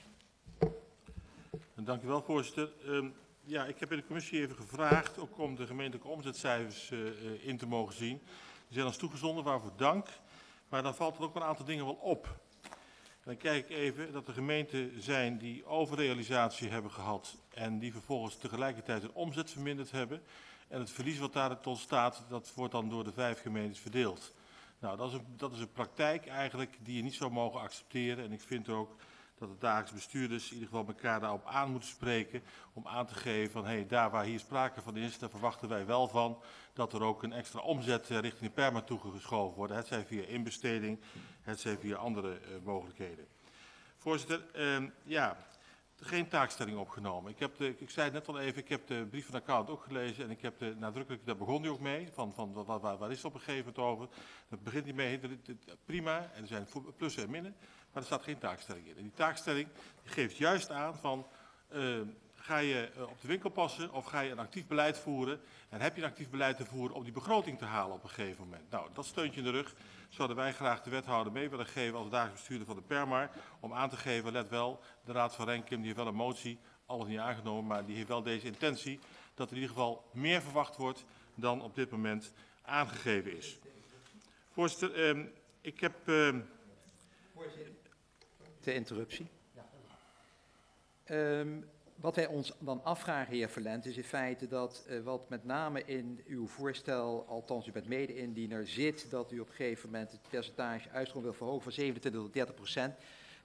Dank u wel, voorzitter. Um, ja, ik heb in de commissie even gevraagd ook om de gemeentelijke omzetcijfers uh, uh, in te mogen zien. Die zijn ons toegezonden, waarvoor dank. Maar dan valt er ook een aantal dingen wel op. Dan kijk ik even dat er gemeenten zijn die overrealisatie hebben gehad en die vervolgens tegelijkertijd hun omzet verminderd hebben. En het verlies wat daaruit ontstaat, dat wordt dan door de vijf gemeentes verdeeld. Nou, dat is, een, dat is een praktijk eigenlijk die je niet zou mogen accepteren. En ik vind ook dat de dagelijks bestuurders in ieder geval elkaar daarop aan moeten spreken. Om aan te geven van, hé, hey, daar waar hier sprake van is, daar verwachten wij wel van dat er ook een extra omzet uh, richting de perma toegeschoven wordt. Het zij via inbesteding, het zij via andere uh, mogelijkheden. Voorzitter, uh, ja, geen taakstelling opgenomen. Ik, heb de, ik zei het net al even, ik heb de brief van de accountant ook gelezen en ik heb de nadrukkelijk, daar begon hij ook mee, van, van waar, waar, waar is het op een gegeven moment over. Daar begint hij mee, prima, en er zijn plussen en minnen, maar er staat geen taakstelling in. En die taakstelling die geeft juist aan van, uh, ga je uh, op de winkel passen of ga je een actief beleid voeren en heb je een actief beleid te voeren om die begroting te halen op een gegeven moment. Nou, dat steuntje in de rug zouden wij graag de wethouder mee willen geven als dagelijks bestuurder van de Permar. Om aan te geven, let wel, de Raad van Renkum die heeft wel een motie, alles niet aangenomen, maar die heeft wel deze intentie dat er in ieder geval meer verwacht wordt dan op dit moment aangegeven is. Voorzitter, uh, ik heb... Uh... De interruptie. Um, wat wij ons dan afvragen, heer Verlent, is in feite dat uh, wat met name in uw voorstel, althans u bent mede-indiener, zit dat u op een gegeven moment het percentage uitstroom wil verhogen van zevenentwintig tot dertig procent.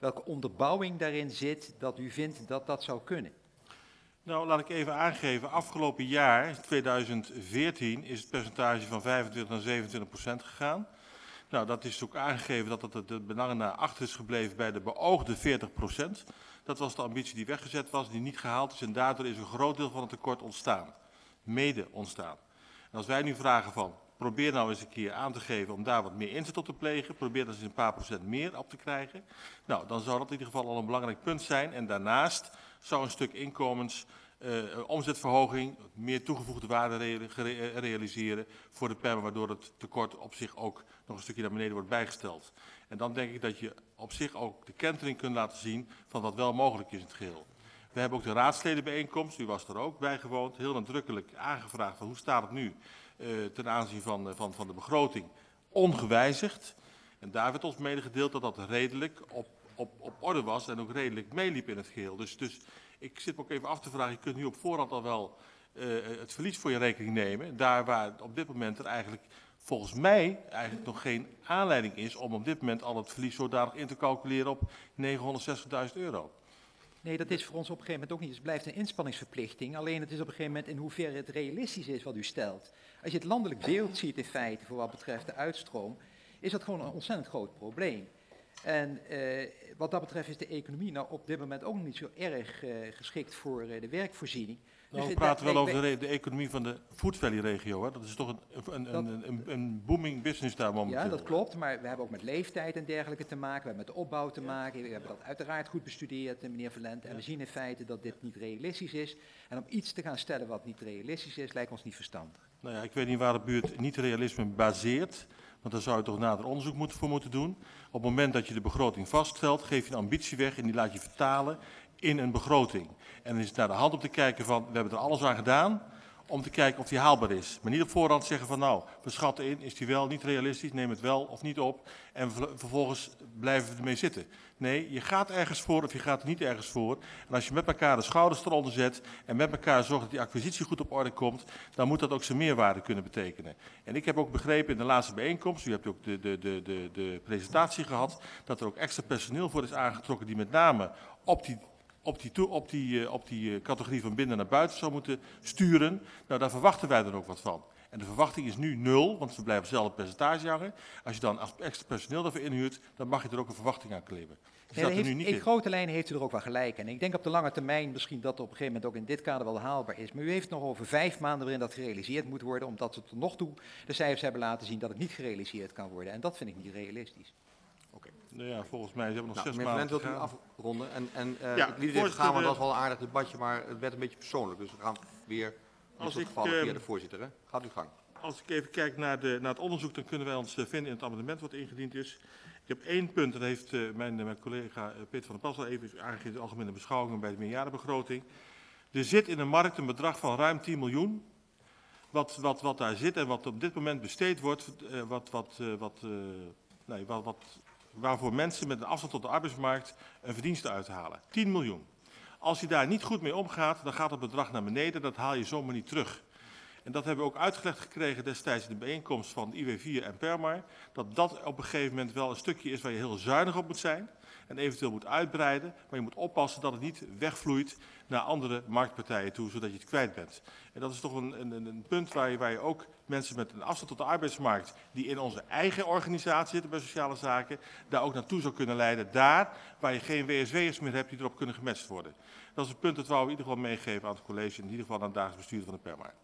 welke onderbouwing daarin zit dat u vindt dat dat zou kunnen. Nou, laat ik even aangeven. Afgelopen jaar, tweeduizend veertien, is het percentage van vijfentwintig naar zevenentwintig procent gegaan. Nou, dat is ook aangegeven dat het de belangen naar achter is gebleven bij de beoogde veertig procent. Dat was de ambitie die weggezet was, die niet gehaald is. En daardoor is een groot deel van het tekort ontstaan. Mede ontstaan. En als wij nu vragen van, probeer nou eens een keer aan te geven om daar wat meer inzet op te plegen. Probeer er eens een paar procent meer op te krijgen. Nou, dan zou dat in ieder geval al een belangrijk punt zijn. En daarnaast zou een stuk inkomens, uh, omzetverhoging, meer toegevoegde waarde rea rea realiseren voor de P E R M, waardoor het tekort op zich ook nog een stukje naar beneden wordt bijgesteld. En dan denk ik dat je op zich ook de kentering kunt laten zien van wat wel mogelijk is in het geheel. We hebben ook de raadsledenbijeenkomst, u was er ook bij gewoond, heel nadrukkelijk aangevraagd van hoe staat het nu uh, ten aanzien van, uh, van, van de begroting ongewijzigd. En daar werd ons medegedeeld dat dat redelijk op, op, op orde was en ook redelijk meeliep in het geheel. Dus, dus ik zit me ook even af te vragen, je kunt nu op voorhand al wel uh, het verlies voor je rekening nemen. Daar waar op dit moment er eigenlijk volgens mij eigenlijk nog geen aanleiding is om op dit moment al het verlies zodanig in te calculeren op negenhonderdzestigduizend euro. Nee, dat is voor ons op een gegeven moment ook niet. Het blijft een inspanningsverplichting. Alleen het is op een gegeven moment in hoeverre het realistisch is wat u stelt. Als je het landelijk beeld ziet in feite voor wat betreft de uitstroom, is dat gewoon een ontzettend groot probleem. En uh, wat dat betreft is de economie nou op dit moment ook niet zo erg uh, geschikt voor uh, de werkvoorziening. Nou, dus we praten dat, wel wij, over de, de economie van de Food Valley regio. Hè? Dat is toch een, een, dat, een, een, een booming business daar momenteel. Ja, dat klopt. Maar we hebben ook met leeftijd en dergelijke te maken. We hebben met de opbouw te maken. We hebben dat uiteraard goed bestudeerd, meneer Verlent. En ja. we zien in feite dat dit niet realistisch is. En om iets te gaan stellen wat niet realistisch is, lijkt ons niet verstandig. Nou ja, ik weet niet waar de buurt niet realisme baseert. Want daar zou je toch nader onderzoek moeten, voor moeten doen. Op het moment dat je de begroting vaststelt, geef je een ambitie weg en die laat je vertalen in een begroting. En dan is het naar de hand om te kijken van, we hebben er alles aan gedaan om te kijken of die haalbaar is. Maar niet op voorhand zeggen van, nou, we schatten in, is die wel niet realistisch, neem het wel of niet op. En vervolgens blijven we ermee zitten. Nee, je gaat ergens voor of je gaat er niet ergens voor. En als je met elkaar de schouders eronder zet en met elkaar zorgt dat die acquisitie goed op orde komt, dan moet dat ook zijn meerwaarde kunnen betekenen. En ik heb ook begrepen in de laatste bijeenkomst, u hebt ook de, de, de, de, de presentatie gehad, dat er ook extra personeel voor is aangetrokken die met name op die op die, op die, op die categorie van binnen naar buiten zou moeten sturen. Nou, daar verwachten wij dan ook wat van. En de verwachting is nu nul, want ze blijven hetzelfde percentage hangen. Als je dan extra personeel daarvoor inhuurt, dan mag je er ook een verwachting aan kleven. Dus nee, dat heeft, er nu niet in in. grote lijnen heeft u er ook wel gelijk. En ik denk op de lange termijn misschien dat op een gegeven moment ook in dit kader wel haalbaar is. Maar u heeft nog over vijf maanden waarin dat gerealiseerd moet worden, omdat we tot nog toe de cijfers hebben laten zien dat het niet gerealiseerd kan worden. En dat vind ik niet realistisch. Oké. Nou ja, volgens mij hebben we nog nou, zes maanden maanden wilt u afronden. En, en uh, ja, ik liet het even gaan, want dat was wel een aardig debatje, maar het werd een beetje persoonlijk. Dus we gaan weer als ik gevallen via de voorzitter. Hè? Gaat uw gang. Als ik even kijk naar, de, naar het onderzoek, dan kunnen wij ons vinden in het amendement wat ingediend is. Ik heb één punt, dat heeft uh, mijn, mijn collega uh, Peter van der Pas al even aangegeven, de algemene beschouwingen bij de meerjarenbegroting. Er zit in de markt een bedrag van ruim tien miljoen. Wat, wat, wat daar zit en wat op dit moment besteed wordt, uh, wat, wat, uh, wat, uh, nee, wat, wat, waarvoor mensen met een afstand tot de arbeidsmarkt een verdienste uithalen. tien miljoen. Als je daar niet goed mee omgaat, dan gaat het bedrag naar beneden, dat haal je zomaar niet terug. En dat hebben we ook uitgelegd gekregen destijds in de bijeenkomst van I W vier en Permar, dat dat op een gegeven moment wel een stukje is waar je heel zuinig op moet zijn en eventueel moet uitbreiden, maar je moet oppassen dat het niet wegvloeit naar andere marktpartijen toe, zodat je het kwijt bent. En dat is toch een, een, een punt waar je, waar je ook mensen met een afstand tot de arbeidsmarkt, die in onze eigen organisatie zitten bij sociale zaken, daar ook naartoe zou kunnen leiden, daar waar je geen W S W'ers meer hebt die erop kunnen gematcht worden. Dat is een punt dat we in ieder geval meegeven aan het college en in ieder geval aan het dagelijks bestuur van de Permar.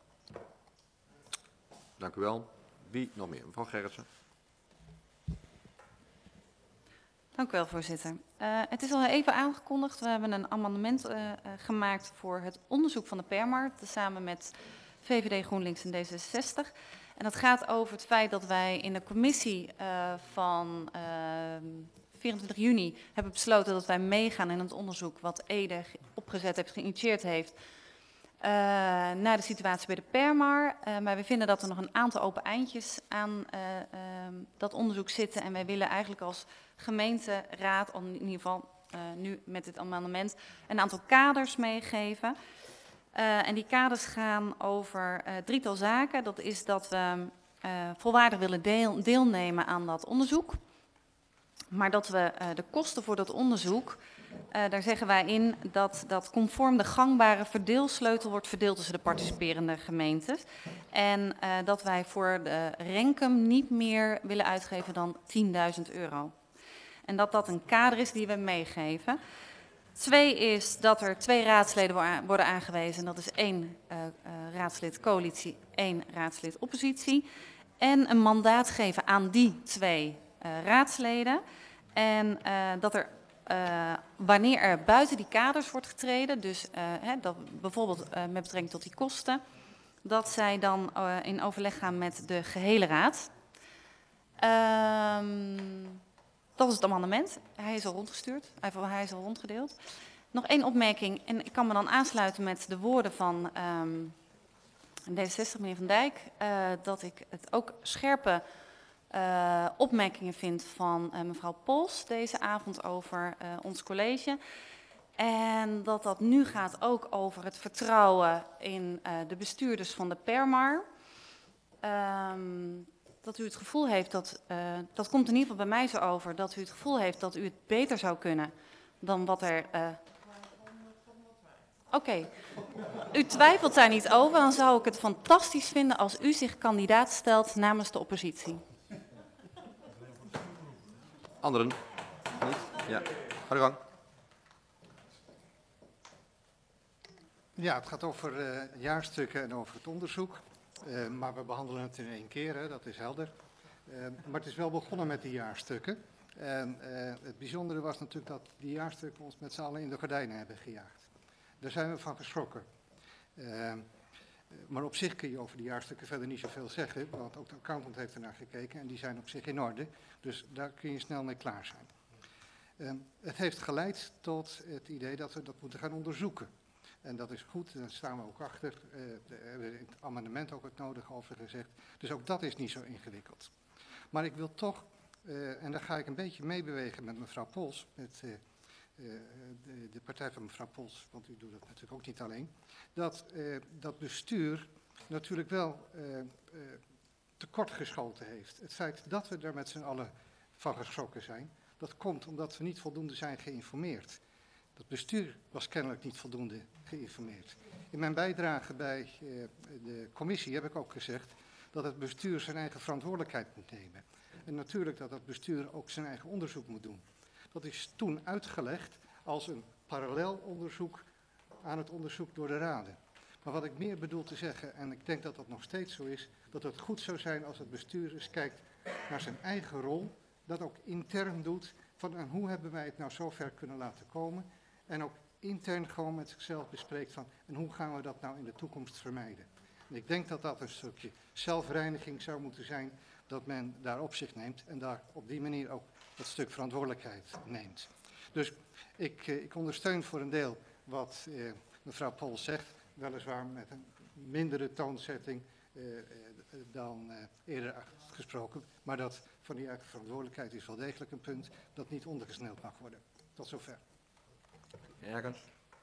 Dank u wel. Wie nog meer? Mevrouw Gerritsen. Dank u wel, voorzitter. Uh, het is al even aangekondigd. We hebben een amendement uh, uh, gemaakt voor het onderzoek van de Permar, samen met V V D, GroenLinks en D zesenzestig. En dat gaat over het feit dat wij in de commissie uh, van uh, vierentwintig juni hebben besloten dat wij meegaan in het onderzoek wat Ede opgezet heeft, geïnitieerd heeft, Uh, naar de situatie bij de Permar. Uh, maar we vinden dat er nog een aantal open eindjes aan uh, uh, dat onderzoek zitten. En wij willen eigenlijk als gemeenteraad, in ieder geval uh, nu met dit amendement, een aantal kaders meegeven. Uh, en die kaders gaan over uh, drietal zaken. Dat is dat we uh, volwaardig willen deel, deelnemen aan dat onderzoek. Maar dat we uh, de kosten voor dat onderzoek, uh, daar zeggen wij in dat dat conform de gangbare verdeelsleutel wordt verdeeld tussen de participerende gemeentes. En uh, dat wij voor de Renkum niet meer willen uitgeven dan tienduizend euro. En dat dat een kader is die we meegeven. Twee is dat er twee raadsleden worden aangewezen. Dat is één uh, uh, raadslid coalitie, één raadslid oppositie. En een mandaat geven aan die twee uh, raadsleden. En uh, dat er, uh, wanneer er buiten die kaders wordt getreden, dus uh, hè, dat bijvoorbeeld uh, met betrekking tot die kosten, dat zij dan uh, in overleg gaan met de gehele raad. Um, dat is het amendement. Hij is al rondgestuurd, hij is al rondgedeeld. Nog één opmerking, en ik kan me dan aansluiten met de woorden van um, D zesenzestig, meneer Van Dijk, uh, dat ik het ook scherpe uh, opmerkingen vind van uh, mevrouw Pols deze avond over uh, ons college. En dat dat nu gaat ook over het vertrouwen in uh, de bestuurders van de Permar. Um, dat u het gevoel heeft, dat, uh, dat komt in ieder geval bij mij zo over, dat u het gevoel heeft dat u het beter zou kunnen dan wat er... Uh... Oké, okay. U twijfelt daar niet over, dan zou ik het fantastisch vinden als u zich kandidaat stelt namens de oppositie. Anderen? Niet? Ja, ga de gang. Ja, het gaat over uh, jaarstukken en over het onderzoek. Uh, maar we behandelen het in één keer, hè, dat is helder. Uh, maar het is wel begonnen met die jaarstukken. En uh, het bijzondere was natuurlijk dat die jaarstukken ons met z'n allen in de gordijnen hebben gejaagd. Daar zijn we van geschrokken. Uh, maar op zich kun je over die jaarstukken verder niet zoveel zeggen, want ook de accountant heeft ernaar gekeken en die zijn op zich in orde. Dus daar kun je snel mee klaar zijn. Uh, het heeft geleid tot het idee dat we dat moeten gaan onderzoeken. En dat is goed, daar staan we ook achter. Uh, daar hebben we in het amendement ook het nodige over gezegd. Dus ook dat is niet zo ingewikkeld. Maar ik wil toch, uh, en daar ga ik een beetje meebewegen met mevrouw Pols, met uh, uh, de, de partij van mevrouw Pols, want u doet dat natuurlijk ook niet alleen, dat uh, dat bestuur natuurlijk wel uh, uh, tekortgeschoten heeft. Het feit dat we er met z'n allen van geschrokken zijn, dat komt omdat we niet voldoende zijn geïnformeerd. Het bestuur was kennelijk niet voldoende geïnformeerd. In mijn bijdrage bij uh, de commissie heb ik ook gezegd dat het bestuur zijn eigen verantwoordelijkheid moet nemen. En natuurlijk dat het bestuur ook zijn eigen onderzoek moet doen. Dat is toen uitgelegd als een parallel onderzoek aan het onderzoek door de raden. Maar wat ik meer bedoel te zeggen, en ik denk dat dat nog steeds zo is, dat het goed zou zijn als het bestuur eens kijkt naar zijn eigen rol, dat ook intern doet, van en hoe hebben wij het nou zo ver kunnen laten komen. En ook intern gewoon met zichzelf bespreekt van en hoe gaan we dat nou in de toekomst vermijden. En ik denk dat dat een stukje zelfreiniging zou moeten zijn, dat men daar op zich neemt en daar op die manier ook dat stuk verantwoordelijkheid neemt. Dus ik, uh, ik ondersteun voor een deel wat uh, mevrouw Pols zegt, weliswaar met een mindere toonzetting uh, uh, dan uh, eerder gesproken, maar dat van die eigen verantwoordelijkheid is wel degelijk een punt dat niet ondergesneld mag worden. Tot zover. Ergens.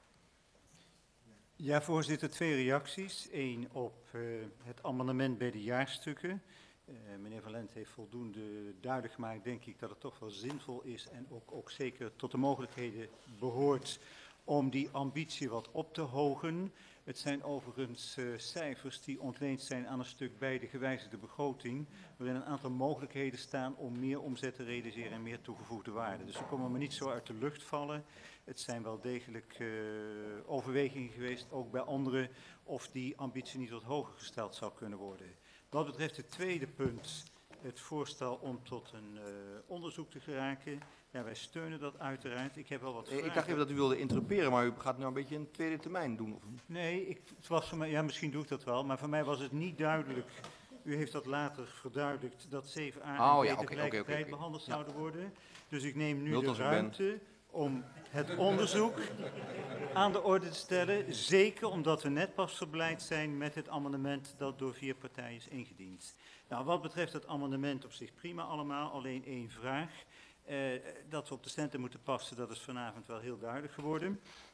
Ja, voorzitter, twee reacties. Eén op uh, het amendement bij de jaarstukken. Uh, meneer Van Lent heeft voldoende duidelijk gemaakt, denk ik, dat het toch wel zinvol is en ook, ook zeker tot de mogelijkheden behoort om die ambitie wat op te hogen. Het zijn overigens uh, cijfers die ontleend zijn aan een stuk bij de gewijzigde begroting, waarin een aantal mogelijkheden staan om meer omzet te realiseren en meer toegevoegde waarde. Dus ze komen maar niet zo uit de lucht vallen. Het zijn wel degelijk uh, overwegingen geweest, ook bij anderen, of die ambitie niet wat hoger gesteld zou kunnen worden. Wat betreft het tweede punt, het voorstel om tot een uh, onderzoek te geraken. Ja, wij steunen dat uiteraard. Ik heb wel wat vragen. Ik dacht even dat u wilde interrumperen, maar u gaat nou een beetje een tweede termijn doen. Of? Nee, ik, het was voor mij, ja, misschien doe ik dat wel, maar voor mij was het niet duidelijk. U heeft dat later verduidelijkt, dat zeven A en oh, B ja, okay, tegelijkertijd okay, okay, okay. behandeld ja. zouden worden. Dus ik neem nu Multans de ruimte om het onderzoek aan de orde te stellen. Zeker omdat we net pas verblijd zijn met het amendement dat door vier partijen is ingediend. Nou, wat betreft het amendement op zich prima allemaal, alleen één vraag. Uh, dat we op de centen moeten passen, dat is vanavond wel heel duidelijk geworden.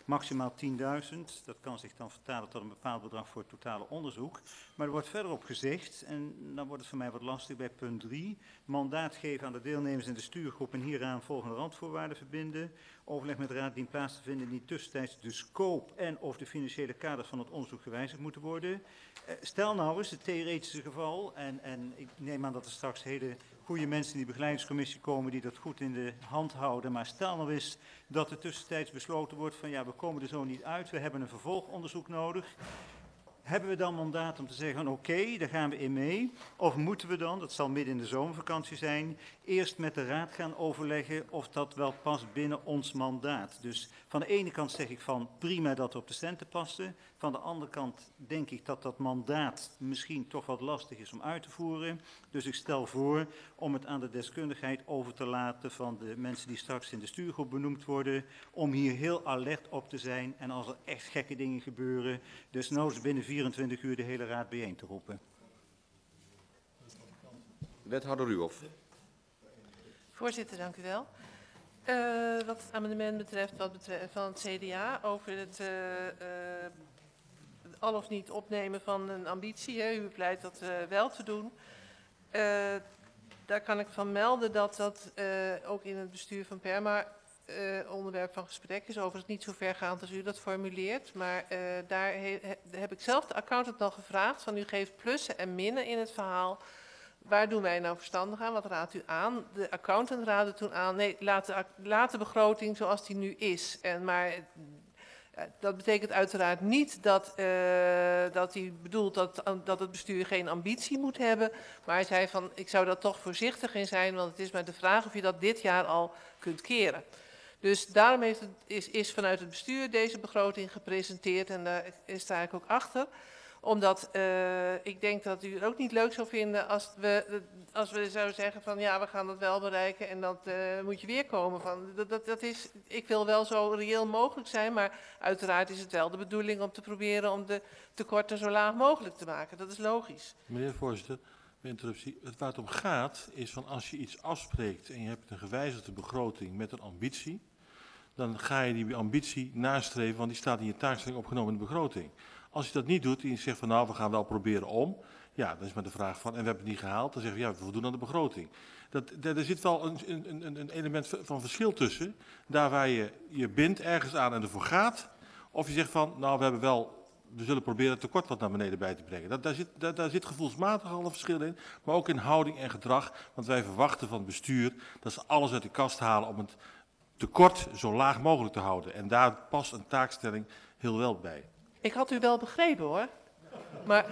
maximaal tienduizend. Dat kan zich dan vertalen tot een bepaald bedrag voor het totale onderzoek. Maar er wordt verderop gezegd, en dan wordt het voor mij wat lastig bij punt drie, mandaat geven aan de deelnemers in de stuurgroep en hieraan volgende randvoorwaarden verbinden. Overleg met de raad dient plaats te vinden die tussentijds de scope en of de financiële kaders van het onderzoek gewijzigd moeten worden. Uh, stel nou eens het theoretische geval, en, en ik neem aan dat er straks hele goede mensen in die begeleidingscommissie komen die dat goed in de hand houden, maar stel nou eens dat er tussentijds besloten wordt van ja, we komen er zo niet uit, we hebben een vervolgonderzoek nodig. Hebben we dan mandaat om te zeggen, oké, okay, daar gaan we in mee? Of moeten we dan, dat zal midden in de zomervakantie zijn, eerst met de raad gaan overleggen of dat wel past binnen ons mandaat? Dus van de ene kant zeg ik van prima dat we op de centen passen. Van de andere kant denk ik dat dat mandaat misschien toch wat lastig is om uit te voeren. Dus ik stel voor om het aan de deskundigheid over te laten van de mensen die straks in de stuurgroep benoemd worden. Om hier heel alert op te zijn en als er echt gekke dingen gebeuren, dus nou binnen vierentwintig uur de hele raad bijeen te roepen. Wethouder Ruhoff. Voorzitter, dank u wel. Uh, wat het amendement betreft, wat betreft van het C D A over het uh, uh, al of niet opnemen van een ambitie. Hè. U pleit dat uh, wel te doen. Uh, daar kan ik van melden dat dat uh, ook in het bestuur van PERMA uh, onderwerp van gesprek is. Overigens niet zo vergaand als u dat formuleert. Maar uh, daar he, he, heb ik zelf de accountant al gevraagd van u geeft plussen en minnen in het verhaal. Waar doen wij nou verstandig aan? Wat raadt u aan? De accountant raadde toen aan, nee, laat de, laat de begroting zoals die nu is. En maar dat betekent uiteraard niet dat, uh, dat hij bedoelt dat, dat het bestuur geen ambitie moet hebben. Maar hij zei van, ik zou daar toch voorzichtig in zijn, want het is maar de vraag of je dat dit jaar al kunt keren. Dus daarom heeft het, is, is vanuit het bestuur deze begroting gepresenteerd en daar sta ik ook achter. Omdat uh, ik denk dat u het ook niet leuk zou vinden als we, als we zouden zeggen van ja, we gaan dat wel bereiken en dat uh, moet je weer komen. Van, dat, dat, dat is, ik wil wel zo reëel mogelijk zijn, maar uiteraard is het wel de bedoeling om te proberen om de tekorten zo laag mogelijk te maken. Dat is logisch. Meneer de voorzitter, mijn interruptie. Het waar het om gaat is van als je iets afspreekt en je hebt een gewijzigde begroting met een ambitie, dan ga je die ambitie nastreven, want die staat in je taakstelling opgenomen in de begroting. Als je dat niet doet en je zegt van nou, we gaan wel proberen om, ja, dan is maar de vraag van, en we hebben het niet gehaald, dan zeggen we ja, we voldoen aan de begroting. Dat, dat, er zit wel een, een, een element van verschil tussen, daar waar je je bindt ergens aan en ervoor gaat, of je zegt van, nou, we hebben wel, we zullen proberen het tekort wat naar beneden bij te brengen. Dat, daar, zit, daar, daar zit gevoelsmatig al een verschil in, maar ook in houding en gedrag, want wij verwachten van het bestuur dat ze alles uit de kast halen om het tekort zo laag mogelijk te houden. En daar past een taakstelling heel wel bij. Ik had u wel begrepen hoor, maar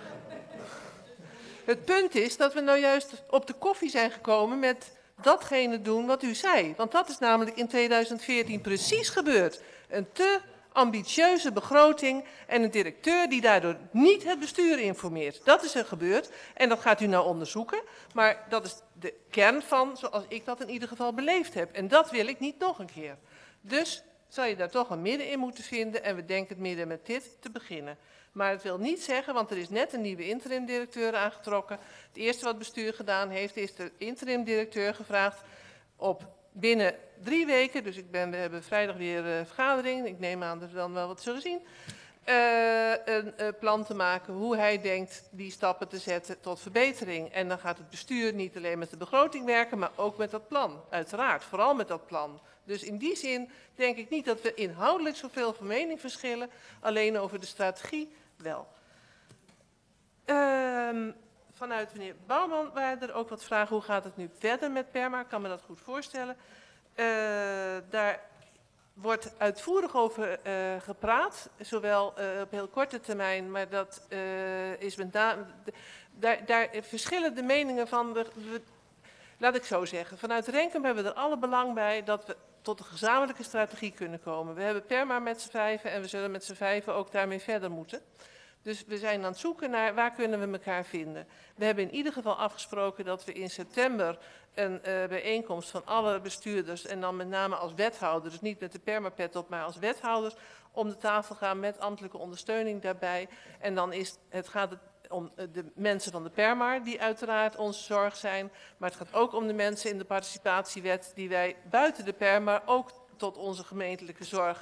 het punt is dat we nou juist op de koffie zijn gekomen met datgene doen wat u zei. Want dat is namelijk in tweeduizend veertien precies gebeurd. Een te ambitieuze begroting en een directeur die daardoor niet het bestuur informeert. Dat is er gebeurd en dat gaat u nou onderzoeken. Maar dat is de kern van zoals ik dat in ieder geval beleefd heb. En dat wil ik niet nog een keer. Dus zou je daar toch een midden in moeten vinden en we denken het midden met dit te beginnen. Maar het wil niet zeggen, want er is net een nieuwe interim-directeur aangetrokken. Het eerste wat het bestuur gedaan heeft, is de interim-directeur gevraagd op binnen drie weken, dus ik ben, we hebben vrijdag weer uh, vergadering, ik neem aan dat we dan wel wat zullen zien, uh, een uh, plan te maken hoe hij denkt die stappen te zetten tot verbetering. En dan gaat het bestuur niet alleen met de begroting werken, maar ook met dat plan, uiteraard, vooral met dat plan. Dus in die zin denk ik niet dat we inhoudelijk zoveel van mening verschillen, alleen over de strategie wel. Uh, vanuit meneer Bouwman waren er ook wat vragen, hoe gaat het nu verder met PERMA? Ik kan me dat goed voorstellen. Uh, daar wordt uitvoerig over uh, gepraat, zowel uh, op heel korte termijn, maar dat uh, is met name, daar, daar verschillen de meningen van, de, de, laat ik zo zeggen, vanuit Renkum hebben we er alle belang bij dat we tot een gezamenlijke strategie kunnen komen. We hebben PERMA met z'n vijven en we zullen met z'n vijven ook daarmee verder moeten. Dus we zijn aan het zoeken naar waar kunnen we elkaar vinden. We hebben in ieder geval afgesproken dat we in september een uh, bijeenkomst van alle bestuurders en dan met name als wethouder, dus niet met de PERMA-pet op, maar als wethouders, om de tafel gaan met ambtelijke ondersteuning daarbij. En dan is het, gaat het om de mensen van de PERMA, die uiteraard onze zorg zijn, maar het gaat ook om de mensen in de participatiewet die wij buiten de PERMA ook tot onze gemeentelijke zorg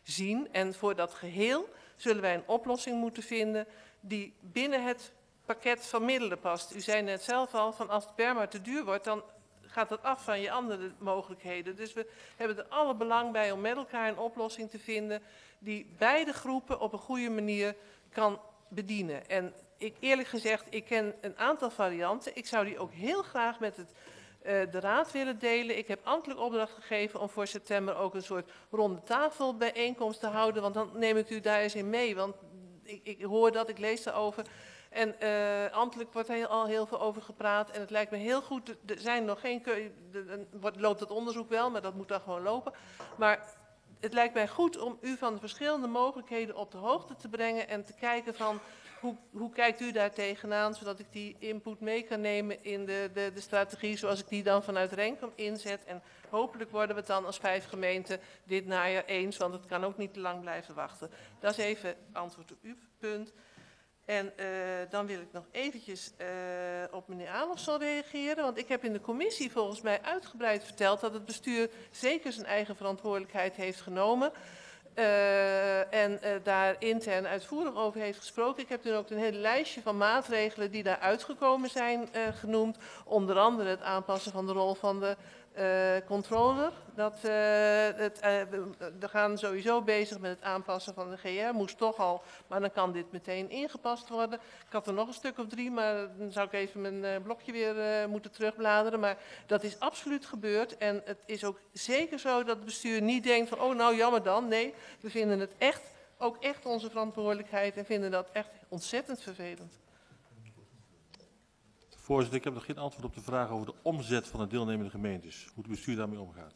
zien. En voor dat geheel zullen wij een oplossing moeten vinden die binnen het pakket van middelen past. U zei net zelf al, van als het perma te duur wordt, dan gaat dat af van je andere mogelijkheden. Dus we hebben er alle belang bij om met elkaar een oplossing te vinden die beide groepen op een goede manier kan bedienen. En ik, eerlijk gezegd, ik ken een aantal varianten. Ik zou die ook heel graag met het, uh, de raad willen delen. Ik heb ambtelijk opdracht gegeven om voor september ook een soort ronde tafel bijeenkomst te houden. Want dan neem ik u daar eens in mee. Want ik, ik hoor dat, ik lees erover. En uh, ambtelijk wordt er al heel veel over gepraat. En het lijkt me heel goed, er zijn nog geen keuze, loopt het onderzoek wel, maar dat moet dan gewoon lopen. Maar het lijkt mij goed om u van de verschillende mogelijkheden op de hoogte te brengen en te kijken van hoe, hoe kijkt u daar tegenaan, zodat ik die input mee kan nemen in de, de, de strategie zoals ik die dan vanuit Renkum inzet. En hopelijk worden we het dan als vijf gemeenten dit najaar eens, want het kan ook niet te lang blijven wachten. Dat is even antwoord op uw punt. En uh, dan wil ik nog eventjes uh, op meneer Adolfsson reageren. Want ik heb in de commissie volgens mij uitgebreid verteld dat het bestuur zeker zijn eigen verantwoordelijkheid heeft genomen. Uh, en uh, daar intern uitvoerig over heeft gesproken. Ik heb toen ook een hele lijstje van maatregelen die daar uitgekomen zijn uh, genoemd. Onder andere het aanpassen van de rol van de uh, controller. Dat, uh, het, uh, we gaan sowieso bezig met het aanpassen van de G R. Moest toch al, maar dan kan dit meteen ingepast worden. Ik had er nog een stuk of drie, maar dan zou ik even mijn uh, blokje weer uh, moeten terugbladeren. Maar dat is absoluut gebeurd. En het is ook zeker zo dat het bestuur niet denkt van, oh nou jammer dan. Nee, we vinden het echt, ook echt onze verantwoordelijkheid en vinden dat echt ontzettend vervelend. Voorzitter, ik heb nog geen antwoord op de vraag over de omzet van de deelnemende gemeentes. Hoe het bestuur daarmee omgaat.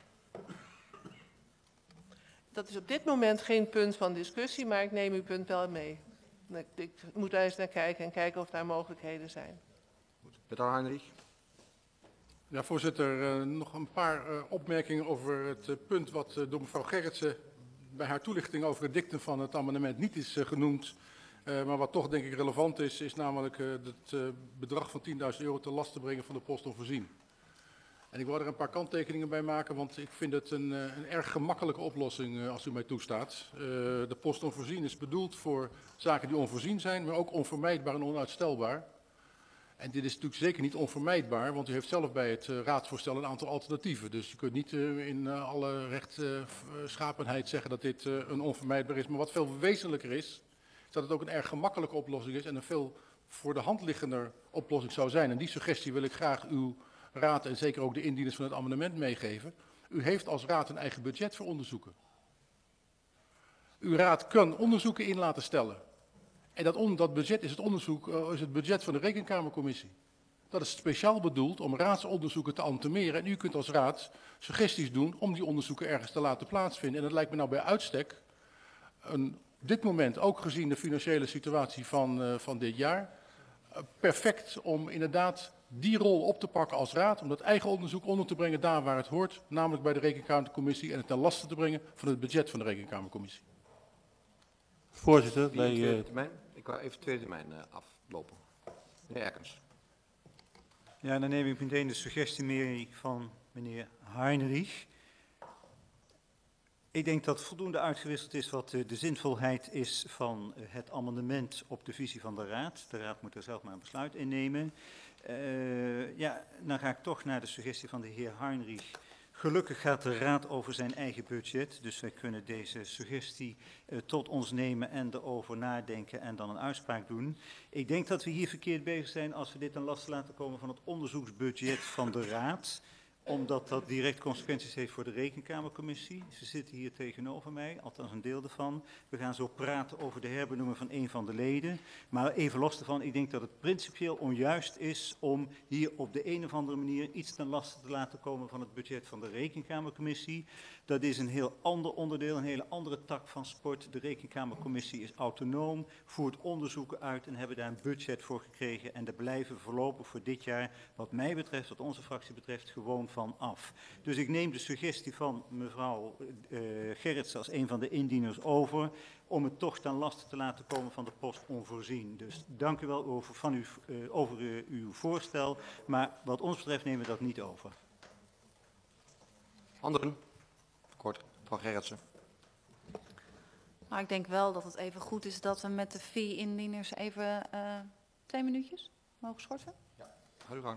Dat is op dit moment geen punt van discussie, maar ik neem uw punt wel mee. Ik, ik moet daar eens naar kijken en kijken of daar mogelijkheden zijn. Wethouder Heinrich. Ja, voorzitter, uh, nog een paar uh, opmerkingen over het uh, punt wat uh, door mevrouw Gerritsen bij haar toelichting over het dictum van het amendement niet is uh, genoemd. Uh, maar wat toch denk ik relevant is, is namelijk uh, het uh, bedrag van tienduizend euro te last te brengen van de post onvoorzien. En ik wil er een paar kanttekeningen bij maken, want ik vind het een, uh, een erg gemakkelijke oplossing uh, als u mij toestaat. Uh, de post onvoorzien is bedoeld voor zaken die onvoorzien zijn, maar ook onvermijdbaar en onuitstelbaar. En dit is natuurlijk zeker niet onvermijdbaar, want u heeft zelf bij het uh, raadsvoorstel een aantal alternatieven. Dus je kunt niet uh, in uh, alle rechtschapenheid uh, zeggen dat dit uh, een onvermijdbaar is. Maar wat veel wezenlijker is, is dat het ook een erg gemakkelijke oplossing is en een veel voor de hand liggender oplossing zou zijn. En die suggestie wil ik graag uw raad en zeker ook de indieners van het amendement meegeven. U heeft als raad een eigen budget voor onderzoeken. Uw raad kan onderzoeken in laten stellen. En dat, on, dat budget is het, onderzoek, uh, is het budget van de Rekenkamercommissie. Dat is speciaal bedoeld om raadsonderzoeken te antemeren. En u kunt als raad suggesties doen om die onderzoeken ergens te laten plaatsvinden. En dat lijkt me nou bij uitstek, een, op dit moment ook gezien de financiële situatie van, uh, van dit jaar, uh, perfect om inderdaad die rol op te pakken als raad. Om dat eigen onderzoek onder te brengen daar waar het hoort. Namelijk bij de Rekenkamercommissie en het ten laste te brengen van het budget van de Rekenkamercommissie. Voorzitter, bij, tweede termijn. Ik wou even tweede termijn uh, aflopen. Meneer Erkens. Ja, dan neem ik meteen de suggestie mee van meneer Heinrich. Ik denk dat voldoende uitgewisseld is wat uh, de zinvolheid is van uh, het amendement op de visie van de raad. De raad moet er zelf maar een besluit in nemen. Uh, ja, dan ga ik toch naar de suggestie van de heer Heinrich. Gelukkig gaat de raad over zijn eigen budget, dus wij kunnen deze suggestie uh, tot ons nemen en erover nadenken en dan een uitspraak doen. Ik denk dat we hier verkeerd bezig zijn als we dit ten laste laten komen van het onderzoeksbudget van de raad, omdat dat direct consequenties heeft voor de Rekenkamercommissie. Ze zitten hier tegenover mij, althans een deel ervan. We gaan zo praten over de herbenoeming van een van de leden. Maar even los daarvan, ik denk dat het principieel onjuist is om hier op de een of andere manier iets ten laste te laten komen van het budget van de Rekenkamercommissie. Dat is een heel ander onderdeel, een hele andere tak van sport. De Rekenkamercommissie is autonoom, voert onderzoeken uit en hebben daar een budget voor gekregen. En daar blijven voorlopig voor dit jaar, wat mij betreft, wat onze fractie betreft, gewoon van af. Dus ik neem de suggestie van mevrouw uh, Gerritsen als een van de indieners over, om het toch ten laste te laten komen van de post onvoorzien. Dus dank u wel over, van uw, uh, over uh, uw voorstel, maar wat ons betreft nemen we dat niet over. Anderen? Kort, mevrouw Gerritsen. Maar ik denk wel dat het even goed is dat we met de fee-indieners even uh, twee minuutjes mogen schorten. Ja, ga uw gang.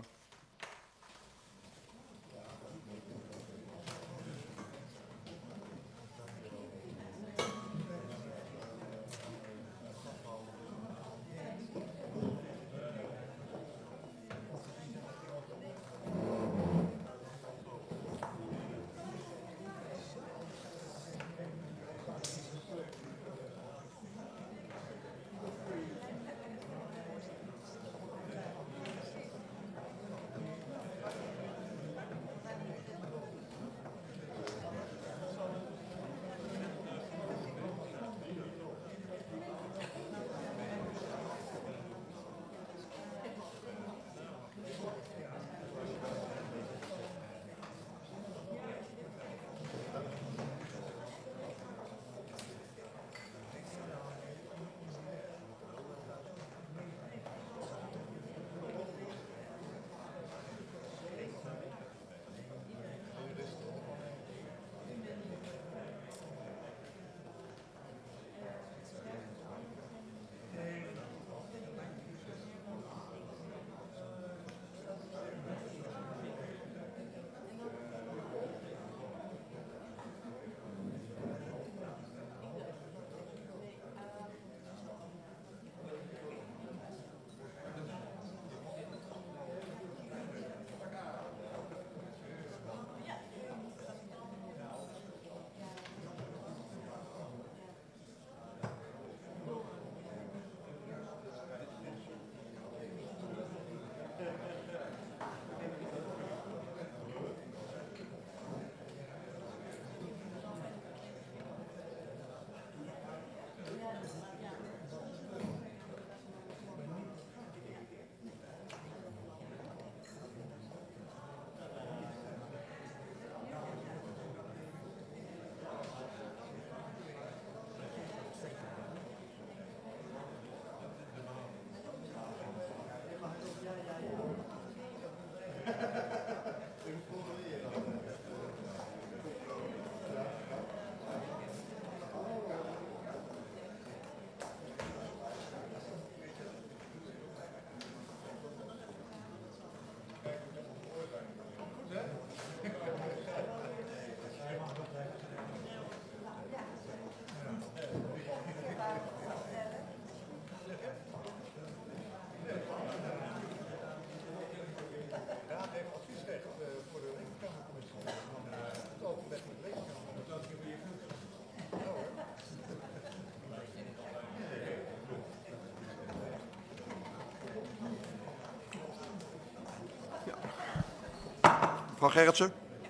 Mevrouw Gerritsen.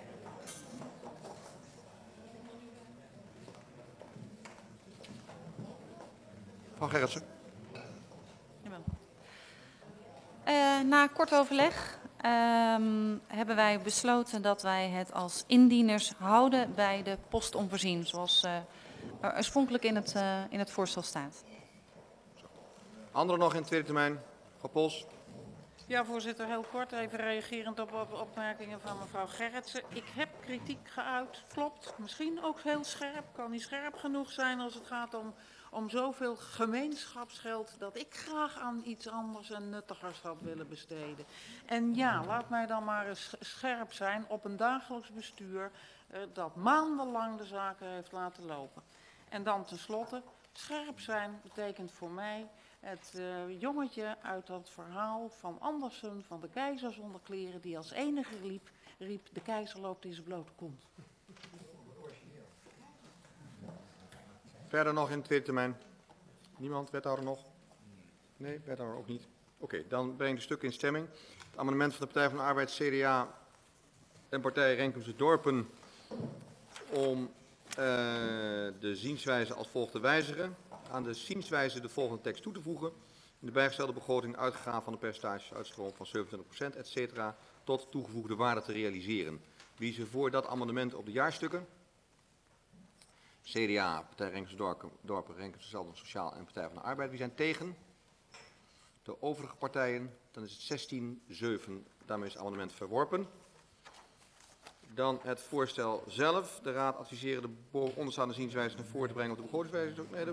Mevrouw Gerritsen. Uh, na kort overleg um, hebben wij besloten dat wij het als indieners houden bij de post onvoorzien, zoals uh, er oorspronkelijk in het, uh, in het voorstel staat. Anderen nog in de tweede termijn? Mevrouw Pols. Ja, voorzitter, heel kort, even reagerend op, op opmerkingen van mevrouw Gerritsen. Ik heb kritiek geuit, klopt, misschien ook heel scherp, kan niet scherp genoeg zijn als het gaat om, om zoveel gemeenschapsgeld dat ik graag aan iets anders en nuttigers had willen besteden. En ja, laat mij dan maar eens scherp zijn op een dagelijks bestuur uh, dat maandenlang de zaken heeft laten lopen. En dan tenslotte, scherp zijn betekent voor mij het uh, jongetje uit dat verhaal van Andersen van de keizer zonder kleren die als enige riep, riep de keizer loopt in zijn blote kont. Verder nog in de tweede termijn? Niemand? Wethouder nog? Nee, wethouder ook niet. Oké, okay, dan breng ik de stukken in stemming. Het amendement van de Partij van de Arbeid, C D A en Partij Renkumse Dorpen om uh, de zienswijze als volgt te wijzigen. Aan de zienswijze de volgende tekst toe te voegen. In de bijgestelde begroting uitgegaan van de percentage uitstroom van zevenentwintig procent, et cetera, tot toegevoegde waarde te realiseren. Wie is er voor dat amendement op de jaarstukken? C D A, Partij Renkumse Dorpen, Dorpen Renkumse Zelden Sociaal en Partij van de Arbeid. Wie zijn tegen? De overige partijen, dan is het zestien zeven. Daarmee is het amendement verworpen. Dan het voorstel zelf. De Raad adviseren de boven onderstaande zienswijze naar voren te brengen op de begrotingswijze. Nee, de,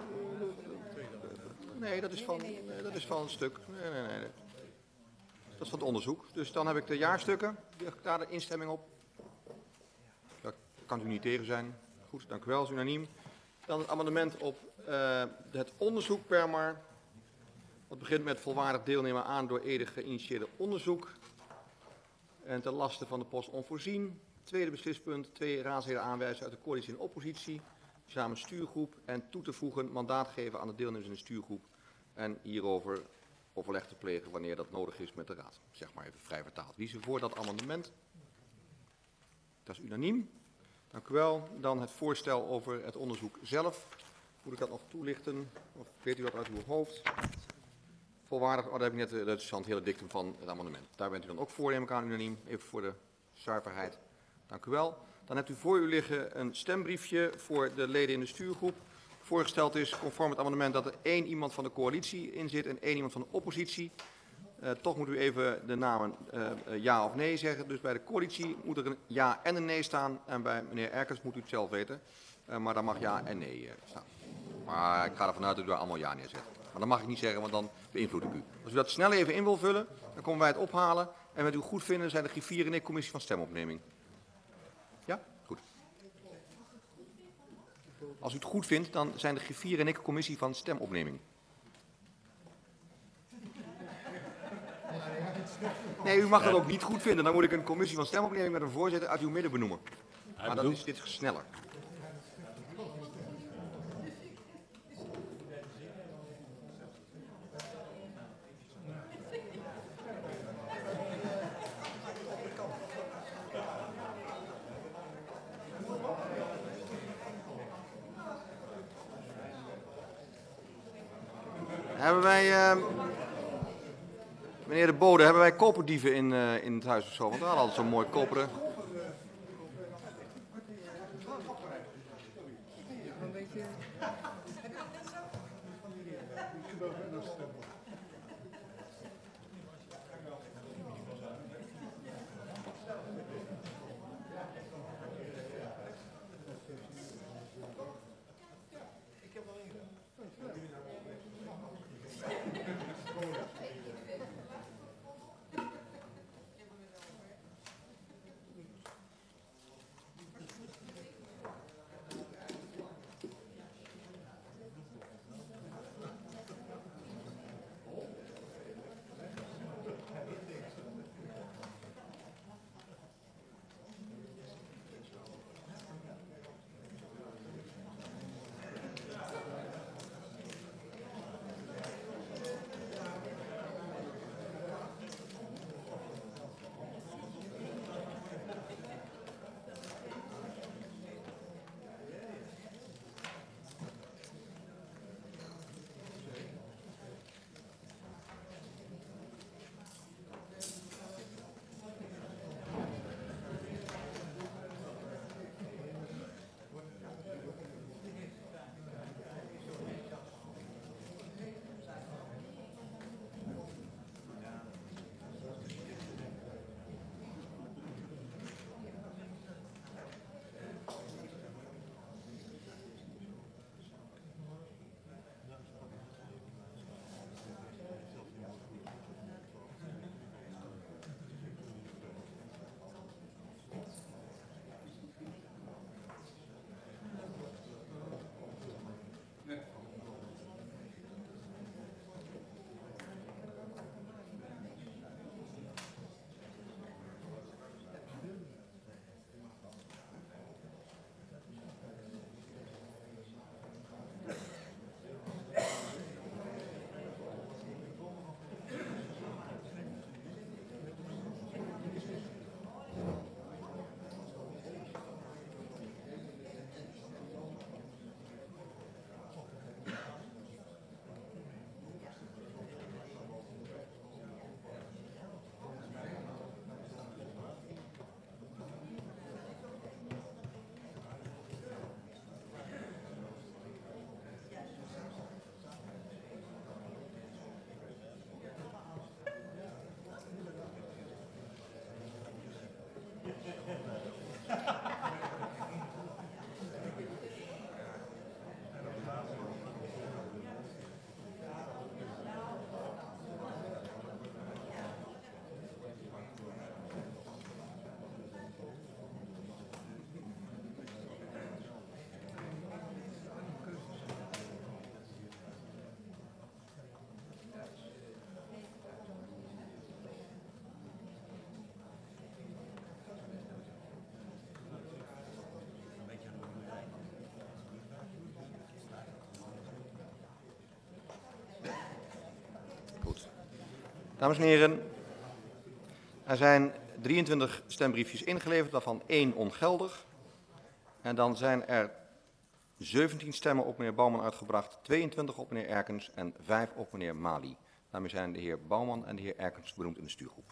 nee, dat is van, nee, dat is van een stuk. Nee, nee, nee. Dat is van het onderzoek. Dus dan heb ik de jaarstukken. Daar de instemming op. Daar kan u niet tegen zijn. Goed, dank u wel. Dat is unaniem. Dan het amendement op uh, het onderzoek per maar. Dat begint met volwaardig deelnemen aan door Ede geïnitieerde onderzoek. En ten laste van de post onvoorzien. Tweede beslispunt. Twee raadsleden aanwijzen uit de coalitie en oppositie. Samen stuurgroep. En toe te voegen mandaat geven aan de deelnemers in de stuurgroep. En hierover overleg te plegen wanneer dat nodig is met de raad. Zeg maar even vrij vertaald. Wie is er voor dat amendement? Dat is unaniem. Dank u wel. Dan het voorstel over het onderzoek zelf. Moet ik dat nog toelichten? Of weet u dat uit uw hoofd? Volwaardig, oh, daar heb ik net, dat is het hele dictum van het amendement. Daar bent u dan ook voor, neem ik aan, unaniem. Even voor de zuiverheid. Dank u wel. Dan hebt u voor u liggen een stembriefje voor de leden in de stuurgroep. Voorgesteld is, conform het amendement, dat er één iemand van de coalitie in zit en één iemand van de oppositie. Uh, toch moet u even de namen uh, uh, ja of nee zeggen. Dus bij de coalitie moet er een ja en een nee staan. En bij meneer Erkens moet u het zelf weten. Uh, maar dan mag ja en nee uh, staan. Maar ik ga ervan uit dat u daar allemaal ja neerzet. Maar dat mag ik niet zeggen, want dan beïnvloed ik u. Als u dat snel even in wil vullen, dan komen wij het ophalen. En met uw goedvinden zijn de griffier en ik commissie van stemopneming. Ja? Goed. Als u het goed vindt, dan zijn de griffier en ik commissie van stemopneming. Nee, u mag dat ook niet goed vinden. Dan moet ik een commissie van stemopneming met een voorzitter uit uw midden benoemen. Maar dat is, dit is sneller. Hebben wij, uh, meneer De Bode, hebben wij koperdieven in, uh, in het huis of zo? Want we hadden altijd zo'n mooi koperen. Dames en heren, er zijn drieëntwintig stembriefjes ingeleverd, daarvan één ongeldig. En dan zijn er zeventien stemmen op meneer Bouwman uitgebracht, tweeëntwintig op meneer Erkens en vijf op meneer Mali. Daarmee zijn de heer Bouwman en de heer Erkens benoemd in de stuurgroep.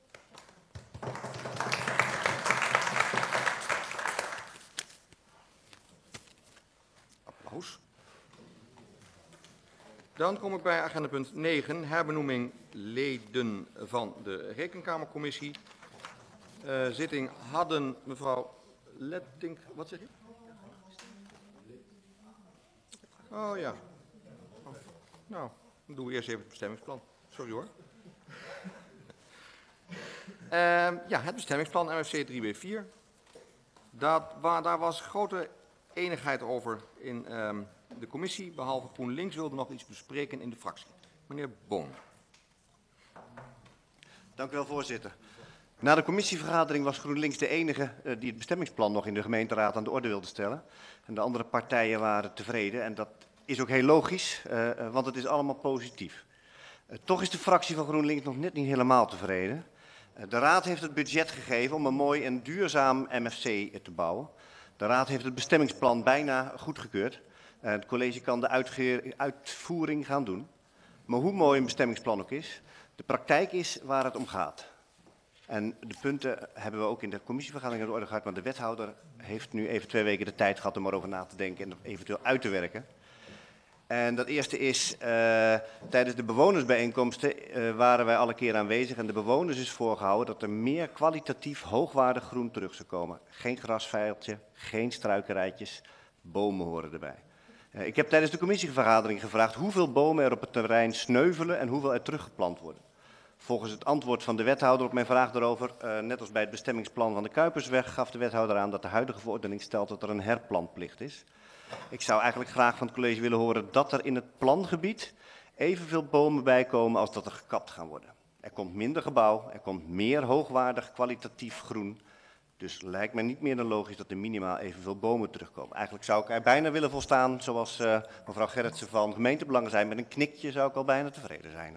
Applaus. Dan kom ik bij agenda punt negen, herbenoeming leden van de Rekenkamercommissie. Uh, zitting hadden mevrouw Lettink, wat zeg je? Oh ja. Oh, nou, dan doen we eerst even het bestemmingsplan. Sorry hoor. uh, ja, het bestemmingsplan M F C drie B vier. Dat, waar, daar was grote enigheid over in uh, de commissie, behalve GroenLinks wilde nog iets bespreken in de fractie. Meneer Boon. Dank u wel, voorzitter. Na de commissievergadering was GroenLinks de enige uh, die het bestemmingsplan nog in de gemeenteraad aan de orde wilde stellen. En de andere partijen waren tevreden en dat is ook heel logisch, uh, uh, want het is allemaal positief. Uh, toch is de fractie van GroenLinks nog net niet helemaal tevreden. Uh, de raad heeft het budget gegeven om een mooi en duurzaam M F C te bouwen. De raad heeft het bestemmingsplan bijna goedgekeurd. Uh, het college kan de uitvoering gaan doen. Maar hoe mooi een bestemmingsplan ook is, de praktijk is waar het om gaat. En de punten hebben we ook in de commissievergadering aan de orde gehad, maar de wethouder heeft nu even twee weken de tijd gehad om erover na te denken en het eventueel uit te werken. En dat eerste is, uh, tijdens de bewonersbijeenkomsten uh, waren wij alle keer aanwezig en de bewoners is voorgehouden dat er meer kwalitatief hoogwaardig groen terug zou komen. Geen grasveldje, geen struikenrijtjes, bomen horen erbij. Uh, ik heb tijdens de commissievergadering gevraagd hoeveel bomen er op het terrein sneuvelen en hoeveel er teruggeplant worden. Volgens het antwoord van de wethouder op mijn vraag daarover, uh, net als bij het bestemmingsplan van de Kuipersweg, gaf de wethouder aan dat de huidige verordening stelt dat er een herplantplicht is. Ik zou eigenlijk graag van het college willen horen dat er in het plangebied evenveel bomen bijkomen als dat er gekapt gaan worden. Er komt minder gebouw, er komt meer hoogwaardig kwalitatief groen. Dus lijkt me niet meer dan logisch dat er minimaal evenveel bomen terugkomen. Eigenlijk zou ik er bijna willen volstaan, zoals uh, mevrouw Gerritsen van gemeentebelangen zei, met een knikje zou ik al bijna tevreden zijn.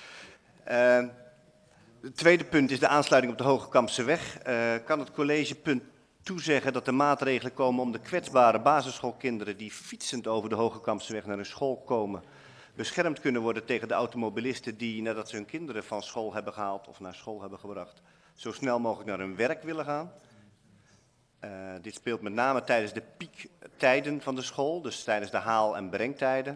Uh, het tweede punt is de aansluiting op de Hogekampseweg. Uh, kan het college punt toezeggen dat er maatregelen komen om de kwetsbare basisschoolkinderen die fietsend over de Hogekampseweg naar hun school komen, beschermd kunnen worden tegen de automobilisten die, nadat ze hun kinderen van school hebben gehaald of naar school hebben gebracht, zo snel mogelijk naar hun werk willen gaan. Uh, dit speelt met name tijdens de piektijden van de school, dus tijdens de haal- en brengtijden.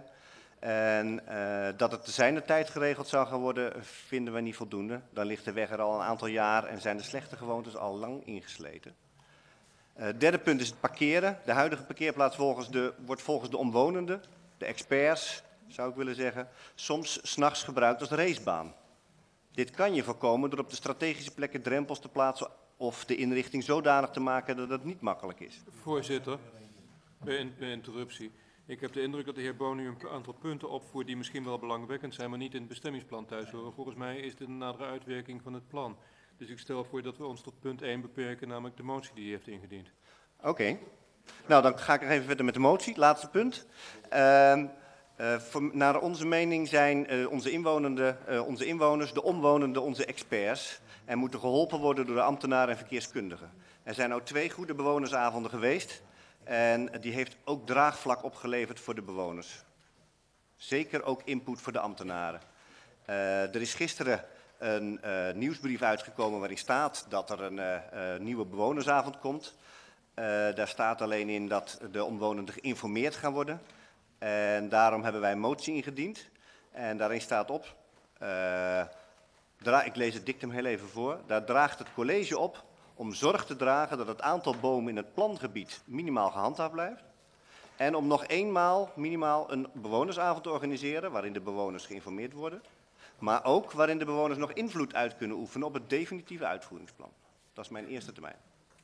En uh, dat het te zijner tijd geregeld zou gaan worden, vinden we niet voldoende. Dan ligt de weg er al een aantal jaar en zijn de slechte gewoontes al lang ingesleten. Het uh, derde punt is het parkeren. De huidige parkeerplaats volgens de, wordt volgens de omwonenden, de experts zou ik willen zeggen, soms 's nachts gebruikt als racebaan. Dit kan je voorkomen door op de strategische plekken drempels te plaatsen of de inrichting zodanig te maken dat het niet makkelijk is. Voorzitter, bij, bij interruptie. Ik heb de indruk dat de heer Boon nu een aantal punten opvoert die misschien wel belangwekkend zijn, maar niet in het bestemmingsplan thuis horen. Volgens mij is dit een nadere uitwerking van het plan. Dus ik stel voor dat we ons tot punt één beperken, namelijk de motie die hij heeft ingediend. Oké. Okay. Nou, dan ga ik nog even verder met de motie. Laatste punt. Uh, uh, voor, naar onze mening zijn uh, onze, inwonenden, uh, onze inwoners, de omwonenden, onze experts en moeten geholpen worden door de ambtenaren en verkeerskundigen. Er zijn nou twee goede bewonersavonden geweest. En die heeft ook draagvlak opgeleverd voor de bewoners. Zeker ook input voor de ambtenaren. Uh, er is gisteren een uh, nieuwsbrief uitgekomen waarin staat dat er een uh, uh, nieuwe bewonersavond komt. Uh, daar staat alleen in dat de omwonenden geïnformeerd gaan worden. En daarom hebben wij een motie ingediend. En daarin staat op, uh, dra- ik lees het dictum heel even voor, daar draagt het college op om zorg te dragen dat het aantal bomen in het plangebied minimaal gehandhaafd blijft. En om nog eenmaal minimaal een bewonersavond te organiseren, waarin de bewoners geïnformeerd worden. Maar ook waarin de bewoners nog invloed uit kunnen oefenen op het definitieve uitvoeringsplan. Dat is mijn eerste termijn.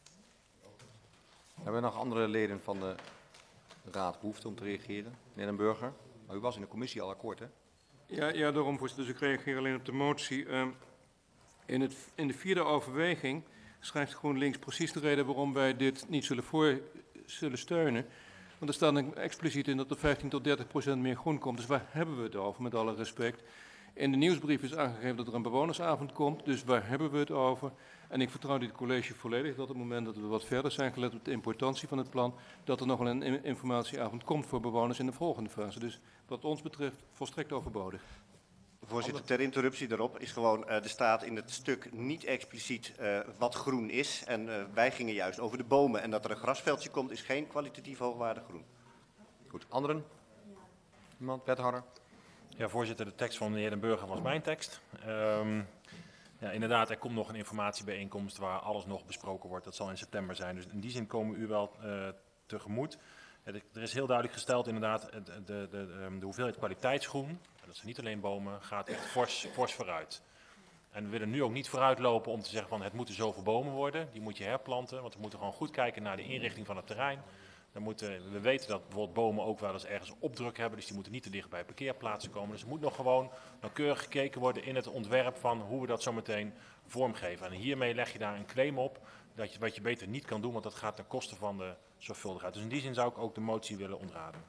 Hebben we nog andere leden van de raad behoefte om te reageren? Meneer Den Burger, maar u was in de commissie al akkoord, hè? Ja, ja daarom, voorzitter. Dus ik reageer alleen op de motie. Uh, in, het, in de vierde overweging schrijft GroenLinks precies de reden waarom wij dit niet zullen, voor, zullen steunen. Want er staat expliciet in dat er vijftien tot dertig procent meer groen komt. Dus waar hebben we het over, met alle respect? In de nieuwsbrief is aangegeven dat er een bewonersavond komt, dus waar hebben we het over? En ik vertrouw dit college volledig dat op het moment dat we wat verder zijn gelet op de importantie van het plan, dat er nog wel een in- informatieavond komt voor bewoners in de volgende fase. Dus wat ons betreft volstrekt overbodig. Voorzitter, ter interruptie daarop is gewoon, uh, er staat in het stuk niet expliciet uh, wat groen is. En uh, wij gingen juist over de bomen. En dat er een grasveldje komt is geen kwalitatief hoogwaardig groen. Goed, anderen? Iemand, wethouder? Ja, voorzitter, de tekst van de heer Den Burger was mijn tekst. Um, ja, inderdaad, er komt nog een informatiebijeenkomst waar alles nog besproken wordt. Dat zal in september zijn. Dus in die zin komen we u wel uh, tegemoet. Ja, de, er is heel duidelijk gesteld inderdaad, de, de, de, de, de hoeveelheid kwaliteitsgroen, dat zijn niet alleen bomen, gaat echt fors, fors vooruit. En we willen nu ook niet vooruitlopen om te zeggen van het moeten zoveel bomen worden. Die moet je herplanten, want we moeten gewoon goed kijken naar de inrichting van het terrein. Dan moeten, we weten dat bijvoorbeeld bomen ook wel eens ergens opdruk hebben, dus die moeten niet te dicht bij parkeerplaatsen komen. Dus er moet nog gewoon nauwkeurig gekeken worden in het ontwerp van hoe we dat zo meteen vormgeven. En hiermee leg je daar een claim op dat je, wat je beter niet kan doen, want dat gaat ten koste van de zorgvuldigheid. Dus in die zin zou ik ook de motie willen ontraden.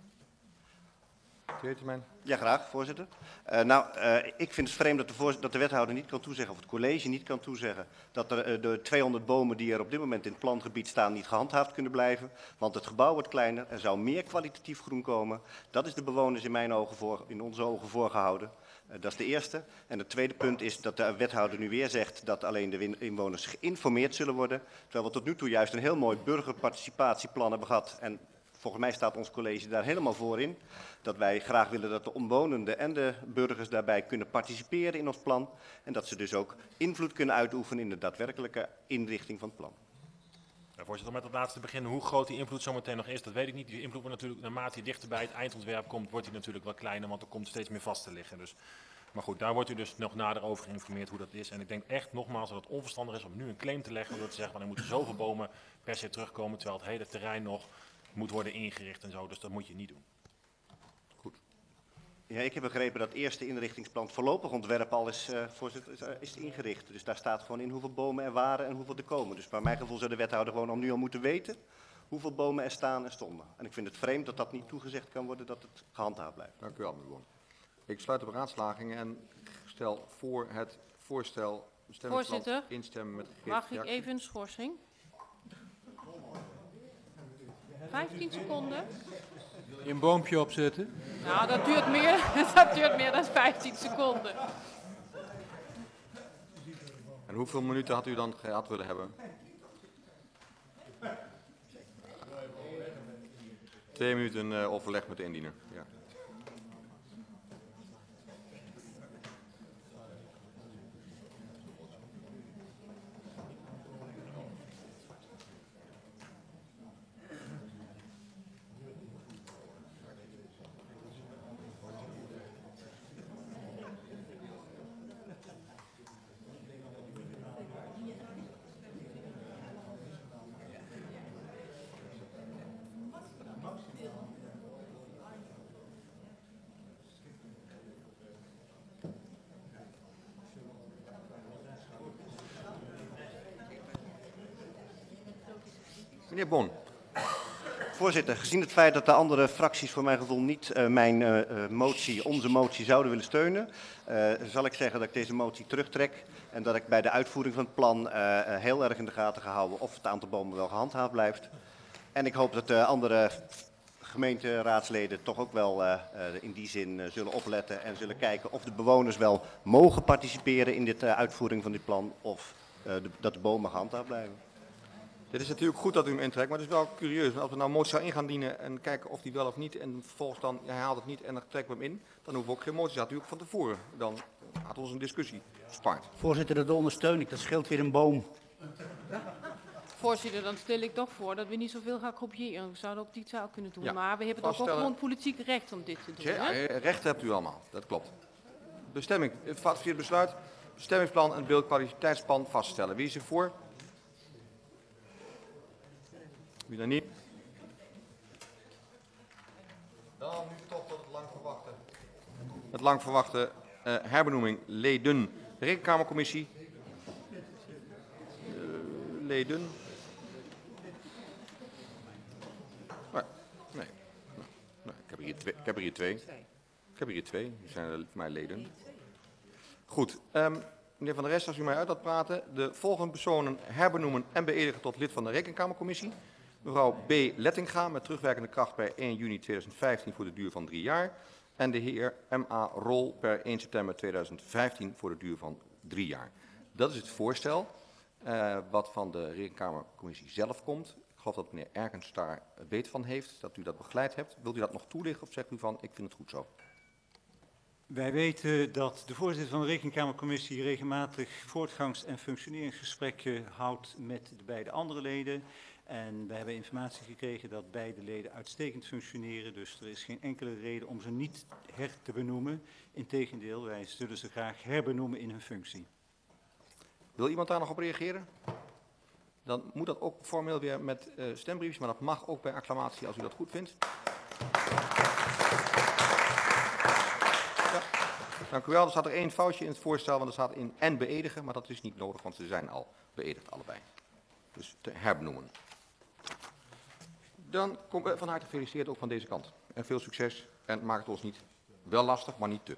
Ja, graag, voorzitter. Uh, nou, uh, ik vind het vreemd dat de, voor, dat de wethouder niet kan toezeggen, of het college niet kan toezeggen, dat er, uh, de tweehonderd bomen die er op dit moment in het plangebied staan niet gehandhaafd kunnen blijven. Want het gebouw wordt kleiner, er zou meer kwalitatief groen komen. Dat is de bewoners in mijn ogen voor, in onze ogen voorgehouden. Uh, dat is de eerste. En het tweede punt is dat de wethouder nu weer zegt dat alleen de inwoners geïnformeerd zullen worden. Terwijl we tot nu toe juist een heel mooi burgerparticipatieplan hebben gehad. En volgens mij staat ons college daar helemaal voor in. Dat wij graag willen dat de omwonenden en de burgers daarbij kunnen participeren in ons plan. En dat ze dus ook invloed kunnen uitoefenen in de daadwerkelijke inrichting van het plan. Ja, voorzitter, om met het laatste te beginnen, hoe groot die invloed zometeen nog is, dat weet ik niet. Die invloed wordt natuurlijk, naarmate je dichter bij het eindontwerp komt, wordt die natuurlijk wel kleiner, want er komt steeds meer vast te liggen. Dus, maar goed, daar wordt u dus nog nader over geïnformeerd hoe dat is. En ik denk echt nogmaals dat het onverstandig is om nu een claim te leggen door te zeggen, van er moeten zoveel bomen per se terugkomen, terwijl het hele terrein nog moet worden ingericht en zo. Dus dat moet je niet doen. Ja, ik heb begrepen dat het eerste inrichtingsplan, het voorlopig ontwerp al is, uh, voorzitter, is, uh, is ingericht. Dus daar staat gewoon in hoeveel bomen er waren en hoeveel er komen. Dus bij mijn gevoel zou de wethouder gewoon al nu al moeten weten hoeveel bomen er staan en stonden. En ik vind het vreemd dat dat niet toegezegd kan worden, dat het gehandhaafd blijft. Dank u wel, meneer Bon. Ik sluit de beraadslaging en stel voor het voorstel bestemmingsplan Voorzitter, instemmen met de mag ik even een schorsing? vijftien seconden. Een boompje opzetten? Nou, dat duurt meer, dat duurt meer dan vijftien seconden. En hoeveel minuten had u dan gehad willen hebben? Twee minuten uh, overleg met de indiener. Ja. Meneer Bon. Voorzitter, gezien het feit dat de andere fracties voor mijn gevoel niet uh, mijn uh, motie, onze motie zouden willen steunen, uh, zal ik zeggen dat ik deze motie terugtrek en dat ik bij de uitvoering van het plan uh, heel erg in de gaten ga houden of het aantal bomen wel gehandhaafd blijft. En ik hoop dat de andere gemeenteraadsleden toch ook wel uh, uh, in die zin uh, zullen opletten en zullen kijken of de bewoners wel mogen participeren in de uh, uitvoering van dit plan of uh, de, dat de bomen gehandhaafd blijven. Dit is natuurlijk goed dat u hem intrekt, maar het is wel curieus. Als we nou een motie zou in gaan dienen en kijken of die wel of niet, en vervolgens dan, hij haalt het niet en dan trekken we hem in, dan hoeven we ook geen motie. Dat had u ook van tevoren. Dan had ons een discussie gespaard. Voorzitter, dat ondersteun ik. Dat scheelt weer een boom. Voorzitter, dan stel ik toch voor dat we niet zoveel gaan kopiëren. We zouden ook die taal kunnen doen. Ja, Maar we hebben toch ook vaststellen. gewoon politiek recht om dit te doen. Ja, Hè? recht hebt u allemaal, dat klopt. Bestemming, via het besluit, bestemmingsplan en beeldkwaliteitsplan vaststellen. Wie is er voor? Wie dan niet? Dan nu toch tot het lang verwachte. Het lang verwachte uh, herbenoeming leden. De Rekenkamercommissie. Uh, leden. Maar, nee. Nou, nou, ik, heb er hier twee, ik heb er hier twee. Ik heb er hier twee. Die zijn voor mij leden. Goed. Um, meneer Van der Rest, als u mij uit laat praten. De volgende personen herbenoemen en beëdigen tot lid van de Rekenkamercommissie. Mevrouw B. Lettinga met terugwerkende kracht per één juni tweeduizend vijftien voor de duur van drie jaar. En de heer M A Rol per één september tweeduizend vijftien voor de duur van drie jaar. Dat is het voorstel uh, wat van de Rekenkamercommissie zelf komt. Ik geloof dat meneer Erkens daar weet van heeft, dat u dat begeleid hebt. Wilt u dat nog toelichten of zegt u van, ik vind het goed zo? Wij weten dat de voorzitter van de Rekenkamercommissie regelmatig voortgangs- en functioneringsgesprekken houdt met de beide andere leden. En we hebben informatie gekregen dat beide leden uitstekend functioneren, dus er is geen enkele reden om ze niet her te benoemen. Integendeel, wij zullen ze graag herbenoemen in hun functie. Wil iemand daar nog op reageren? Dan moet dat ook formeel weer met uh, stembriefjes, maar dat mag ook bij acclamatie als u dat goed vindt. Ja, dank u wel. Er staat er één foutje in het voorstel, want er staat in en beëdigen, maar dat is niet nodig, want ze zijn al beëdigd allebei. Dus te herbenoemen. Dan kom ik van harte gefeliciteerd ook van deze kant. En veel succes en maak het ons niet wel lastig, maar niet te.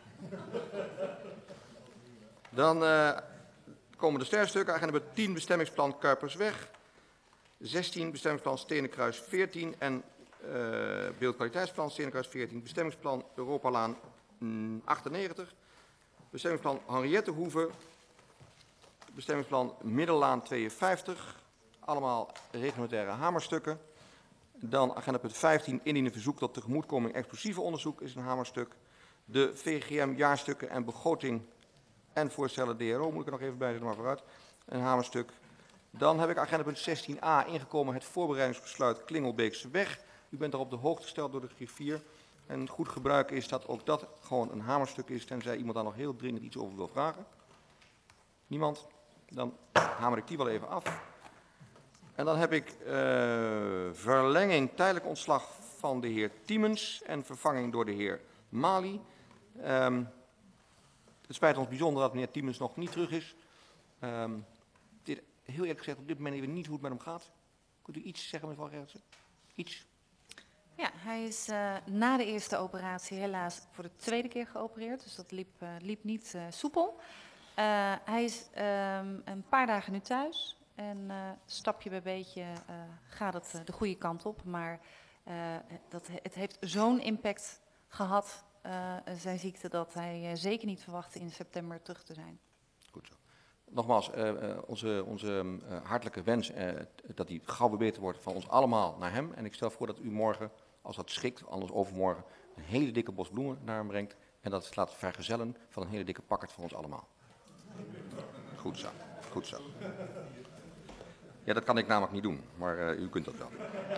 Dan uh, komen de sterrenstukken. Agenda nummer tien, bestemmingsplan Kuipersweg. zestien, bestemmingsplan Stenenkruis veertien. En uh, beeldkwaliteitsplan Stenenkruis veertien. Bestemmingsplan Europalaan mm, achtennegentig. Bestemmingsplan Henriettehoeve. Bestemmingsplan Middellaan tweeënvijftig. Allemaal reglementaire hamerstukken. Dan agenda punt vijftien, indienen verzoek tot tegemoetkoming explosieve onderzoek is een hamerstuk. De V G M jaarstukken en begroting en voorstellen D R O, moet ik er nog even bij zetten, maar vooruit. Een hamerstuk. Dan heb ik agenda punt zestien a ingekomen, het voorbereidingsbesluit Klingelbeekse weg. U bent er op de hoogte gesteld door de griffier. En goed gebruik is dat ook dat gewoon een hamerstuk is, tenzij iemand daar nog heel dringend iets over wil vragen. Niemand? Dan hamer ik die wel even af. En dan heb ik uh, verlenging tijdelijk ontslag van de heer Tiemens en vervanging door de heer Mali. Um, het spijt ons bijzonder dat meneer Tiemens nog niet terug is. Um, dit, heel eerlijk gezegd, op dit moment even niet hoe het met hem gaat. Kunt u iets zeggen, mevrouw Gerritsen? Iets? Ja, hij is uh, na de eerste operatie helaas voor de tweede keer geopereerd. Dus dat liep, uh, liep niet uh, soepel. Uh, hij is um, een paar dagen nu thuis. En uh, stapje bij beetje uh, gaat het uh, de goede kant op. Maar uh, dat, het heeft zo'n impact gehad, uh, zijn ziekte, dat hij uh, zeker niet verwachtte in september terug te zijn. Goed zo. Nogmaals, uh, uh, onze, onze uh, hartelijke wens uh, dat hij gauw weer beter wordt van ons allemaal naar hem. En ik stel voor dat u morgen, als dat schikt, anders overmorgen, een hele dikke bos bloemen naar hem brengt. En dat laat vergezellen van een hele dikke pakkert voor ons allemaal. Goed zo, goed zo. Ja, dat kan ik namelijk niet doen, maar uh, u kunt dat wel.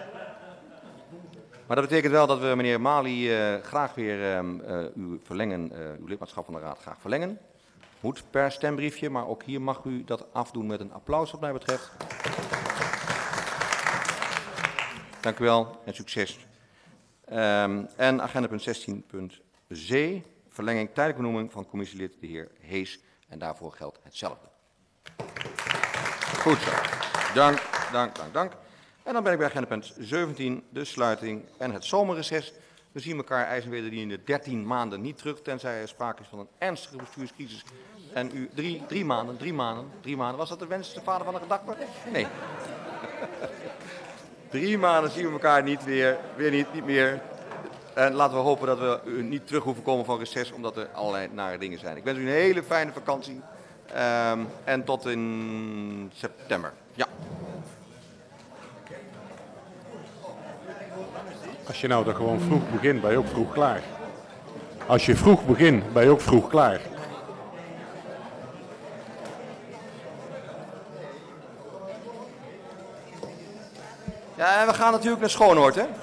Maar dat betekent wel dat we meneer Mali uh, graag weer uh, uh, uw, verlengen, uh, uw lidmaatschap van de Raad graag verlengen. Moet per stembriefje, maar ook hier mag u dat afdoen met een applaus wat mij betreft. Dank u wel en succes. Um, en agenda punt zestien punt C, verlenging tijdelijke benoeming van commissielid de heer Hees. En daarvoor geldt hetzelfde. Goed zo. Dank, dank, dank, dank. En dan ben ik bij agenda punt zeventien, de sluiting en het zomerreces. We zien elkaar ijs en wederdienende dertien maanden niet terug, tenzij er sprake is van een ernstige bestuurscrisis. En u, drie, drie maanden, drie maanden, drie maanden. Was dat de wens, de vader van de gedachte? Nee. Drie maanden zien we elkaar niet weer, weer niet, niet meer. En laten we hopen dat we u niet terug hoeven komen van reces, omdat er allerlei nare dingen zijn. Ik wens u een hele fijne vakantie. Um, en tot in september. Ja. Als je nou dan gewoon vroeg begint, ben je ook vroeg klaar. Als je vroeg begint, ben je ook vroeg klaar. Ja, en we gaan natuurlijk naar Schoonhoord, hè?